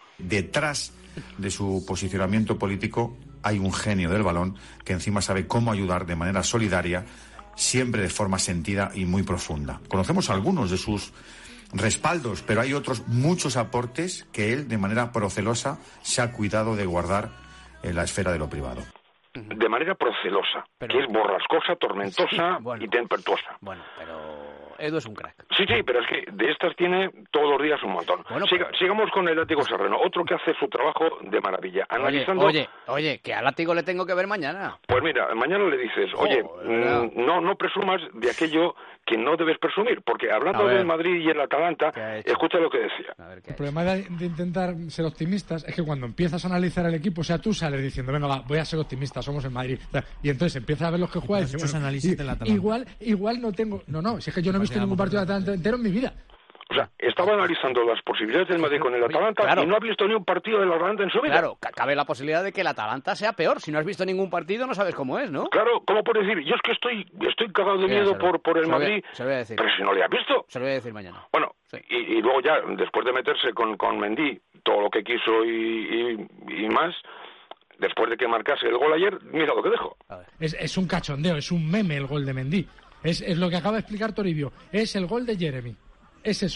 Detrás de su posicionamiento político hay un genio del balón que encima sabe cómo ayudar de manera solidaria, siempre de forma sentida y muy profunda. Conocemos algunos de sus respaldos, pero hay otros muchos aportes que él, de manera procelosa, se ha cuidado de guardar en la esfera de lo privado. De manera procelosa, que es borrascosa, tormentosa y tempestuosa. Bueno, pero Edu es un crack. Sí, sí, pero es que de estas tiene todos los días un montón. Siga- Sigamos con el látigo serrano, otro que hace su trabajo de maravilla. Oye, Analizando... oye, oye, que al látigo le tengo que ver mañana. Pues mira, mañana le dices, oye, ¿verdad? mm, no no presumas de aquello que no debes presumir, porque hablando A ver. del Madrid y el Atalanta, escucha lo que decía. El problema de, de intentar ser optimistas es que cuando empiezas a analizar el equipo, o sea, tú sales diciendo, venga, va, voy a ser optimista, somos el Madrid. Y entonces empiezas a ver los que juegan y dices, muchos bueno, análisis y- del Atalanta. igual, igual no tengo... No, no, si es que yo no he visto ningún partido de Atalanta entero en mi vida. O sea, estaba analizando las posibilidades del Madrid con el Atalanta claro. y no ha visto ni un partido del Atalanta en su vida. Claro, ca- cabe la posibilidad de que el Atalanta sea peor. Si no has visto ningún partido, no sabes cómo es, ¿no? Claro, ¿cómo puedes decir? Yo es que estoy estoy cagado de Mira, miedo se lo- por, por el se lo voy a- Madrid, se lo voy a decir. pero si no le has visto. Se lo voy a decir mañana. Bueno, y, y luego ya, después de meterse con, con Mendy, todo lo que quiso y, y, y más, después de que marcase el gol ayer, mira lo que dejó. Es, es un cachondeo, es un meme el gol de Mendy. Es, es lo que acaba de explicar Toribio. Es el gol de Jeremy. Es eso.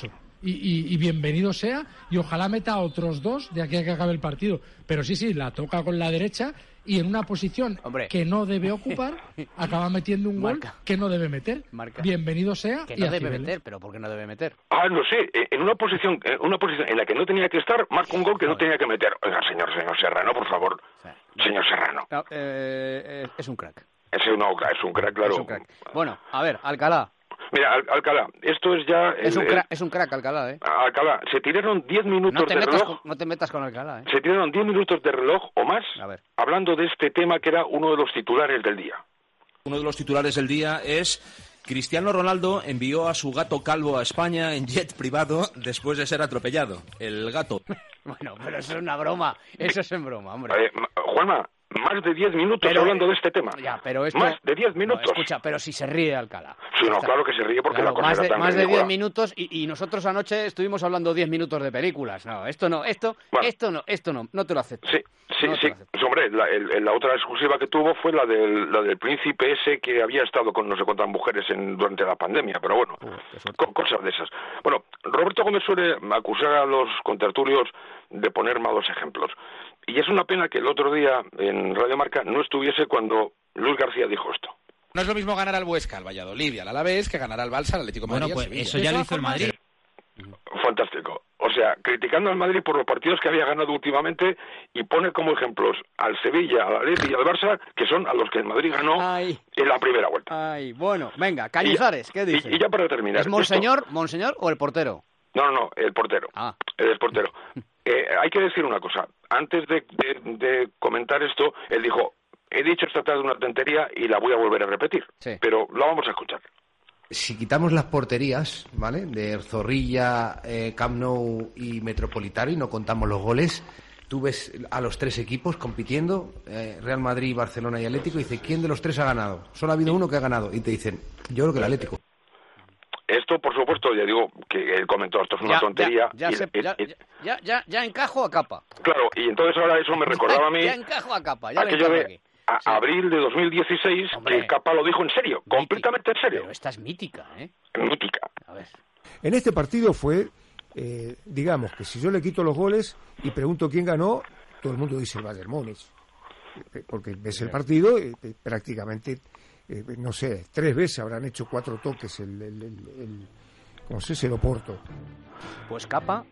y, y, y bienvenido sea, y ojalá meta a otros dos de aquí a que acabe el partido. Pero sí, sí, la toca con la derecha y en una posición Hombre. que no debe ocupar, acaba metiendo un gol Marca. que no debe meter. Marca. Bienvenido sea. Que y no a debe Cibeles. meter, pero ¿por qué no debe meter? Ah, no sé, en una posición en una posición en la que no tenía que estar, marca un gol que no tenía que meter. Oiga, señor, señor Serrano, por favor. Señor Serrano. No, eh, eh, es un crack. Es un, es un crack, claro. Es un crack. Bueno, a ver, Alcalá. Mira, Al- Alcalá, esto es ya... Es el- un crack, es un crack Alcalá, ¿eh? Alcalá, se tiraron diez minutos No te, de metas reloj... con, no te metas con Alcalá, ¿eh? Se tiraron diez minutos de reloj o más hablando de este tema que era uno de los titulares del día. Uno de los titulares del día es: Cristiano Ronaldo envió a su gato calvo a España en jet privado después de ser atropellado. El gato. Bueno, pero eso es una broma. Eso es en broma, hombre. Eh, ma- Juanma, más de diez minutos Pero, hablando de este tema. Ya, pero esto... Más de diez minutos. No, escucha, pero si se ríe Alcalá. Sí, no, Está- claro que se ríe porque Claro, la cosa más era de, tan más de ridícula. diez minutos y, y nosotros anoche estuvimos hablando diez minutos de películas. No, esto no, esto, esto no, esto no, no te lo acepto. Sí, sí, No te sí. lo acepto. Pues, hombre, la, el- la otra exclusiva que tuvo fue la del, la del príncipe ese que había estado con no sé cuántas mujeres en, durante la pandemia, pero bueno, co- cosas de esas. Bueno, Roberto Gómez suele acusar a los contertulios de poner malos ejemplos. Y es una pena que el otro día en Radio Marca no estuviese cuando Luis García dijo esto. No es lo mismo ganar al Huesca, al Valladolid y al Alavés que ganar al Barça, al Atlético de Madrid. Bueno, y al pues Sevilla. eso ya lo hizo el Madrid. Fantástico. O sea, criticando al Madrid por los partidos que había ganado últimamente y pone como ejemplos al Sevilla, al Atleti y al Barça, que son a los que el Madrid ganó en la primera vuelta. Ay, bueno, venga, Cañizares, ¿qué dice? Y, y ya para terminar. ¿Es Monseñor, Monseñor o el portero? No, no, no, el portero. Ah. El portero. Eh, hay que decir una cosa. Antes de, de- de comentar esto, él dijo, he dicho esta tarde una tontería y la voy a volver a repetir. Pero la vamos a escuchar. Si quitamos las porterías, ¿vale? De Zorrilla, eh, Camp Nou y Metropolitano y no contamos los goles, tú ves a los tres equipos compitiendo, eh, Real Madrid, Barcelona y Atlético, y dice, ¿quién de los tres ha ganado? Solo ha habido uno que ha ganado. Y te dicen, yo creo que el Atlético. Esto, por supuesto, ya digo que él comentó, esto es una Ya, tontería. Ya, ya, y- se- y- ya, y- ya, ya, ya encajo a capa. claro, y entonces ahora eso me recordaba a mí Ya encajo a capa, ya le aquello encajo de aquí. a- abril de dos mil dieciséis, que Capa lo dijo en serio, completamente en serio. Esta es mítica, ¿eh? Mítica. A ver. En este partido fue, eh, digamos, que si yo le quito los goles y pregunto quién ganó, todo el mundo dice el Bayern Múnich. Eh, Porque ves el partido, eh, eh, prácticamente, eh, no sé, tres veces habrán hecho cuatro toques el, el, el, el- ¿cómo se dice? El Oporto. Pues Capa,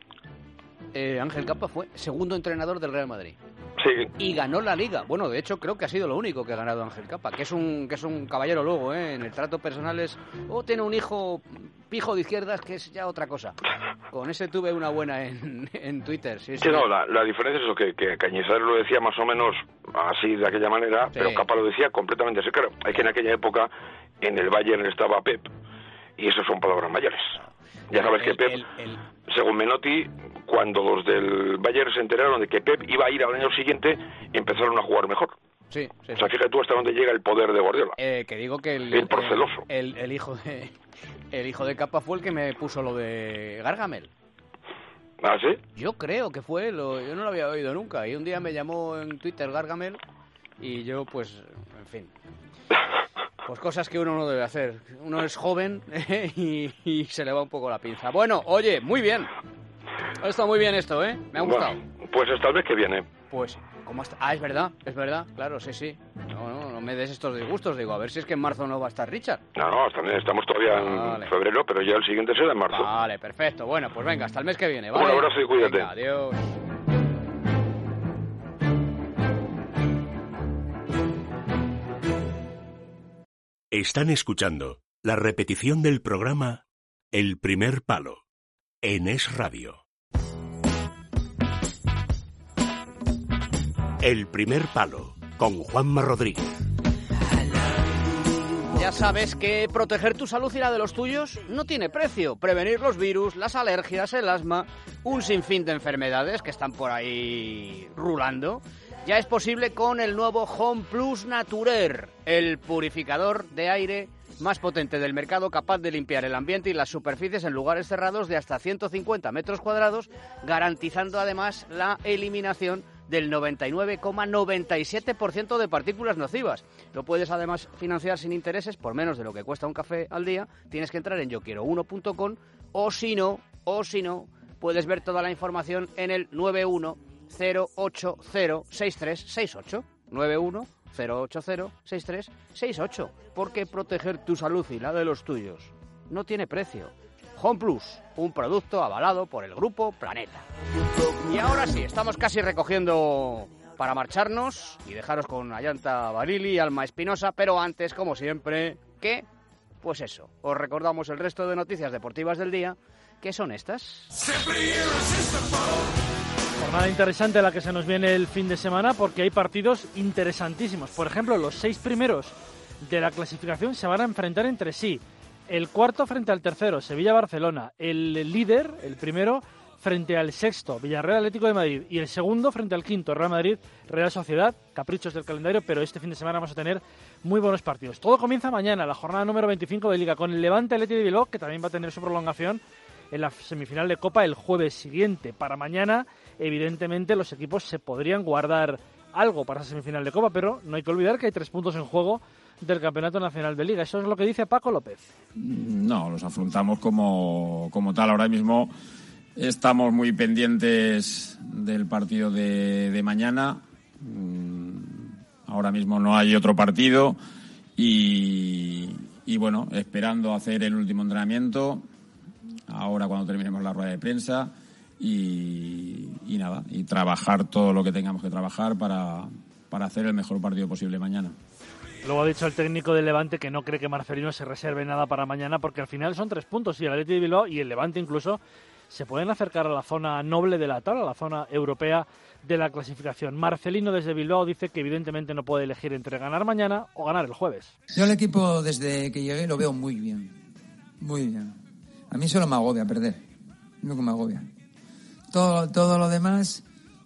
eh, Ángel Capa fue segundo entrenador del Real Madrid. Sí. Y ganó la Liga. Bueno, de hecho, creo que ha sido lo único que ha ganado Ángel Capa, que es un que es un caballero luego, ¿eh? En el trato personal es... O tiene un hijo pijo de izquierdas, que es ya otra cosa. Con ese tuve una buena en, en Twitter, sí, sí. Sí, no, la, la diferencia es eso, que, que Cañizares lo decía más o menos así, de aquella manera, Sí. pero Capa lo decía completamente así. Claro, hay que en aquella época en el Bayern estaba Pep, y eso son palabras mayores. Ya sabes que El- Pep, el- el- según Menotti, cuando los del Bayern se enteraron de que Pep iba a ir al año siguiente, empezaron a jugar mejor. Sí, sí, O sea, sí. fíjate tú hasta dónde llega el poder de Guardiola. Eh, que digo que el, El porceloso. el, el hijo de el hijo de Capa fue el que me puso lo de Gargamel. ¿Ah, sí? Yo creo que fue, lo, yo no lo había oído nunca. Y un día me llamó en Twitter Gargamel y yo, pues, en fin. Pues cosas que uno no debe hacer. Uno es joven y, y se le va un poco la pinza. Bueno, oye, muy bien. Ha estado muy bien esto, ¿eh? Me ha gustado. Bueno, pues hasta el mes que viene. Pues, ¿cómo está? Ah, es verdad, es verdad. Claro, sí, sí. No, no, no me des estos disgustos. Digo, a ver si es que en marzo no va a estar Richard. No, no, hasta- estamos todavía en Vale. febrero, pero ya el siguiente será en marzo. Vale, perfecto. Bueno, pues venga, hasta el mes que viene, ¿vale? Un abrazo y cuídate. Venga, adiós. Están escuchando la repetición del programa El Primer Palo en Es Radio. El Primer Palo con Juanma Rodríguez. Ya sabes que proteger tu salud y la de los tuyos no tiene precio. Prevenir los virus, las alergias, el asma, un sinfín de enfermedades que están por ahí rulando, ya es posible con el nuevo Home Plus Naturer, el purificador de aire más potente del mercado, capaz de limpiar el ambiente y las superficies en lugares cerrados de hasta ciento cincuenta metros cuadrados, garantizando además la eliminación del noventa y nueve coma noventa y siete por ciento de partículas nocivas. Lo puedes además financiar sin intereses por menos de lo que cuesta un café al día. Tienes que entrar en yo quiero uno punto com o si no, o si no, puedes ver toda la información en el nueve uno cero ocho cero seis tres seis ocho. nueve uno cero ocho cero seis tres seis ocho. Porque proteger tu salud y la de los tuyos no tiene precio. Home Plus, un producto avalado por el Grupo Planeta. Y ahora sí, estamos casi recogiendo para marcharnos y dejaros con Ayanta Barili y Alma Espinosa, pero antes, como siempre, ¿qué? Pues eso, os recordamos el resto de noticias deportivas del día, que son estas. Jornada interesante la que se nos viene el fin de semana porque hay partidos interesantísimos. Por ejemplo, los seis primeros de la clasificación se van a enfrentar entre sí. El cuarto frente al tercero, Sevilla-Barcelona. El líder, el primero, frente al sexto, Villarreal Atlético de Madrid. Y el segundo frente al quinto, Real Madrid, Real Sociedad. Caprichos del calendario, pero este fin de semana vamos a tener muy buenos partidos. Todo comienza mañana, la jornada número veinticinco de Liga, con el Levante Atlético de Bilbao, que también va a tener su prolongación en la semifinal de Copa el jueves siguiente. Para mañana, evidentemente, los equipos se podrían guardar algo para esa semifinal de Copa, pero no hay que olvidar que hay tres puntos en juego del Campeonato Nacional de Liga. Eso es lo que dice Paco López. No, los afrontamos como, como tal. Ahora mismo estamos muy pendientes del partido de, de mañana. Ahora mismo no hay otro partido y, y bueno, esperando hacer el último entrenamiento ahora cuando terminemos la rueda de prensa y, y nada, y trabajar todo lo que tengamos que trabajar para, para hacer el mejor partido posible mañana. Luego ha dicho el técnico del Levante que no cree que Marcelino se reserve nada para mañana porque al final son tres puntos y el Atlético de Bilbao y el Levante incluso se pueden acercar a la zona noble de la tabla, a la zona europea de la clasificación. Marcelino desde Bilbao dice que evidentemente no puede elegir entre ganar mañana o ganar el jueves. Yo el equipo desde que llegué lo veo muy bien, muy bien. A mí solo me agobia perder, no que me agobia. Todo, todo lo demás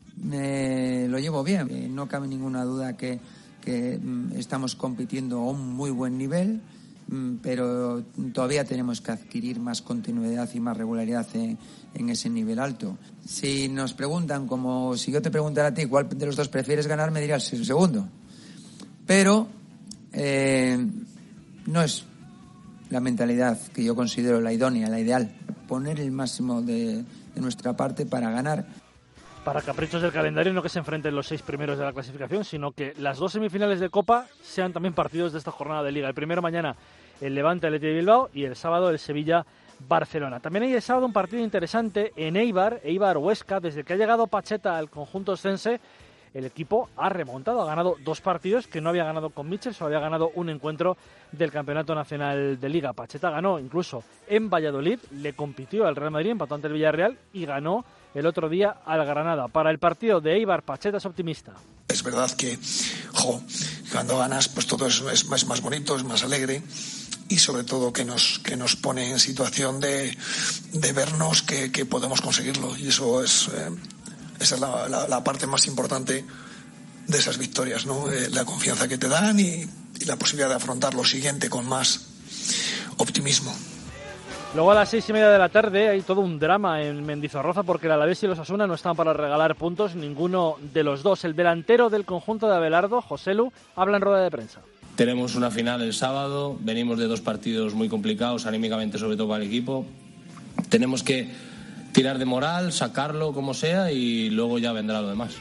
me lo llevo bien. Eh, no cabe ninguna duda que que estamos compitiendo a un muy buen nivel, pero todavía tenemos que adquirir más continuidad y más regularidad en, en ese nivel alto. Si nos preguntan, como si yo te preguntara a ti cuál de los dos prefieres ganar, me dirías el segundo. Pero eh, no es la mentalidad que yo considero la idónea, la ideal. Poner el máximo de, de nuestra parte para ganar. Para caprichos del calendario, no que se enfrenten los seis primeros de la clasificación, sino que las dos semifinales de Copa sean también partidos de esta jornada de Liga. El primero mañana el Levante Atlético de Bilbao y el sábado el Sevilla-Barcelona. También hay el sábado un partido interesante en Eibar, Eibar-Huesca. Desde que ha llegado Pacheta al conjunto oscense, el equipo ha remontado, ha ganado dos partidos que no había ganado con Mitchell, solo había ganado un encuentro del Campeonato Nacional de Liga. Pacheta ganó incluso en Valladolid, le compitió al Real Madrid, empató ante el Villarreal y ganó el otro día al Granada. Para el partido de Eibar, Pacheta es optimista. Es verdad que, jo, cuando ganas, pues todo es, es, más, es más bonito, es más alegre y sobre todo que nos que nos pone en situación de, de vernos que, que podemos conseguirlo y eso es eh, esa es la, la, la parte más importante de esas victorias, ¿no? Eh, la confianza que te dan y, y la posibilidad de afrontar lo siguiente con más optimismo. Luego a las seis y media de la tarde hay todo un drama en Mendizorroza porque el Alavés y los Osasuna no están para regalar puntos, ninguno de los dos. El delantero del conjunto de Abelardo, Joselu, habla en rueda de prensa. Tenemos una final el sábado, venimos de dos partidos muy complicados, anímicamente sobre todo para el equipo. Tenemos que tirar de moral, sacarlo como sea y luego ya vendrá lo demás.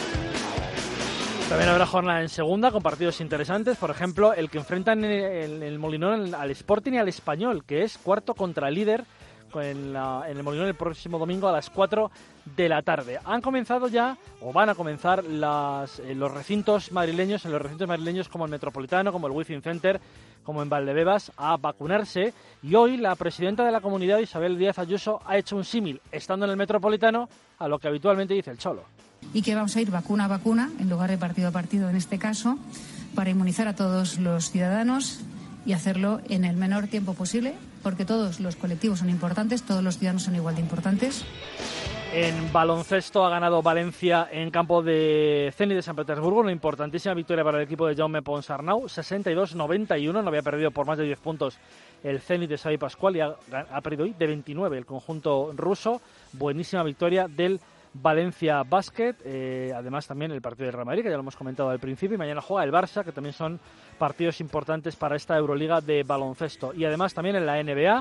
También habrá jornada en segunda con partidos interesantes, por ejemplo, el que enfrentan en el, el Molinón al Sporting y al Español, que es cuarto contra líder en, la, en el Molinón el próximo domingo a las cuatro de la tarde. Han comenzado ya, o van a comenzar, las, eh, los recintos madrileños, en los recintos madrileños como el Metropolitano, como el Wizzing Center, como en Valdebebas, a vacunarse. Y hoy la presidenta de la comunidad, Isabel Díaz Ayuso, ha hecho un símil, estando en el Metropolitano, a lo que habitualmente dice el Cholo. Y que vamos a ir vacuna a vacuna, en lugar de partido a partido en este caso, para inmunizar a todos los ciudadanos y hacerlo en el menor tiempo posible, porque todos los colectivos son importantes, todos los ciudadanos son igual de importantes. En baloncesto ha ganado Valencia en campo de Zenit de San Petersburgo, una importantísima victoria para el equipo de Jaume Ponsarnau, sesenta y dos noventa y uno, no había perdido por más de diez puntos el Zenit de Xavi Pascual y ha, ha perdido hoy de veintinueve el conjunto ruso, buenísima victoria del Valencia Basket, eh, además también el partido del Real Madrid, que ya lo hemos comentado al principio, y mañana juega el Barça, que también son partidos importantes para esta Euroliga de baloncesto. Y además también en la N B A,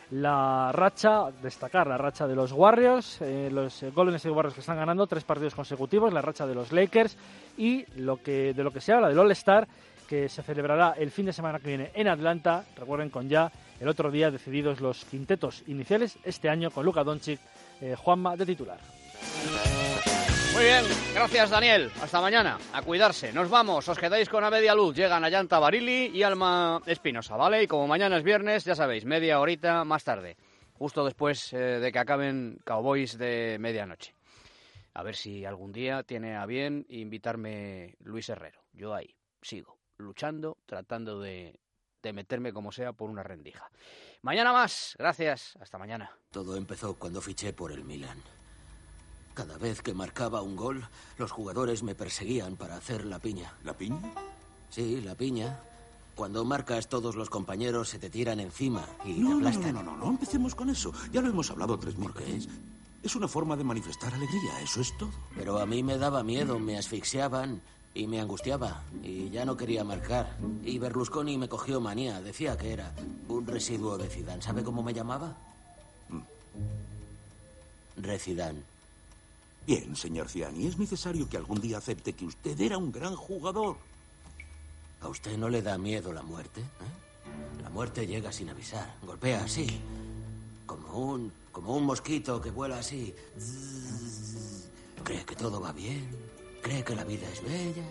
la racha, destacar la racha de los Warriors, eh, los Golden State Warriors que están ganando tres partidos consecutivos, la racha de los Lakers y lo que de lo que se habla del All-Star, que se celebrará el fin de semana que viene en Atlanta. Recuerden, con ya el otro día decididos los quintetos iniciales este año con Luka Doncic, eh, Juanma de titular. Muy bien, gracias Daniel. Hasta mañana, a cuidarse. Nos vamos, os quedáis con A Media Luz. Llegan Ayanta Barili y Alma Espinosa, ¿vale? Y como mañana es viernes, ya sabéis, media horita más tarde, justo después eh, de que acaben Cowboys de medianoche. A ver si algún día tiene a bien invitarme Luis Herrero. Yo ahí sigo, luchando, tratando de, de meterme como sea por una rendija. Mañana más, gracias, hasta mañana. Todo empezó cuando fiché por el Milan. Cada vez que marcaba un gol, los jugadores me perseguían para hacer la piña. ¿La piña? Sí, la piña. Cuando marcas, todos los compañeros se te tiran encima y no, te no, aplastan. no, no, no, no empecemos con eso. Ya lo hemos hablado tres mil veces. Es una forma de manifestar alegría, eso es todo. Pero a mí me daba miedo, me asfixiaban y me angustiaba. Y ya no quería marcar. Y Berlusconi me cogió manía. Decía que era un residuo de Zidane. ¿Sabe cómo me llamaba? Mm. Rezidane. Bien, señor Ciani, es necesario que algún día acepte que usted era un gran jugador. ¿A usted no le da miedo la muerte? ¿Eh? La muerte llega sin avisar, golpea así, como un, como un mosquito que vuela así. Cree que todo va bien, cree que la vida es bella.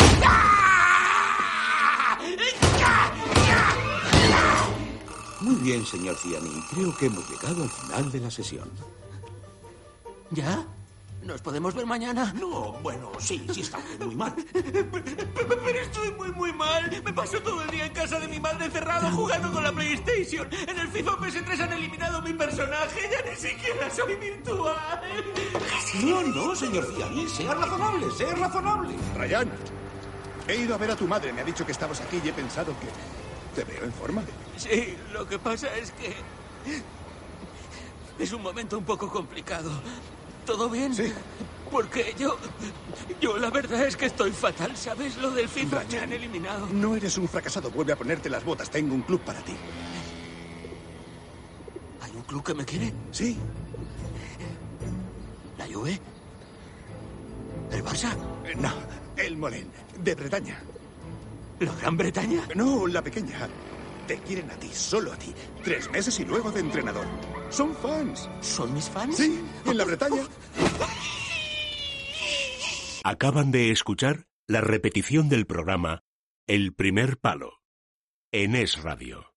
Muy bien, señor Ciani, creo que hemos llegado al final de la sesión. ¿Ya? ¿Nos podemos ver mañana? No, bueno, sí, sí está muy mal. Pero estoy muy, muy mal. Me paso todo el día en casa de mi madre encerrado jugando con la PlayStation. En el FIFA P S tres han eliminado mi personaje. Ya ni siquiera soy virtual. No, no, señor Ciani, sea razonable, sea razonable. Ryan, he ido a ver a tu madre. Me ha dicho que estabas aquí y he pensado que te veo en forma. Sí, lo que pasa es que es un momento un poco complicado. ¿Todo bien? Sí. Porque yo... Yo la verdad es que estoy fatal, ¿sabes? Lo del FIFA me han eliminado. No eres un fracasado. Vuelve a ponerte las botas. Tengo un club para ti. ¿Hay un club que me quiere? Sí. ¿La Juve? ¿El Barça? No, el Molén, de Bretaña. ¿La Gran Bretaña? No, la pequeña. Te quieren a ti, solo a ti. Tres meses y luego de entrenador. Son fans. ¿Son mis fans? Sí, en la Bretaña. Acaban de escuchar la repetición del programa El Primer Palo en Es Radio.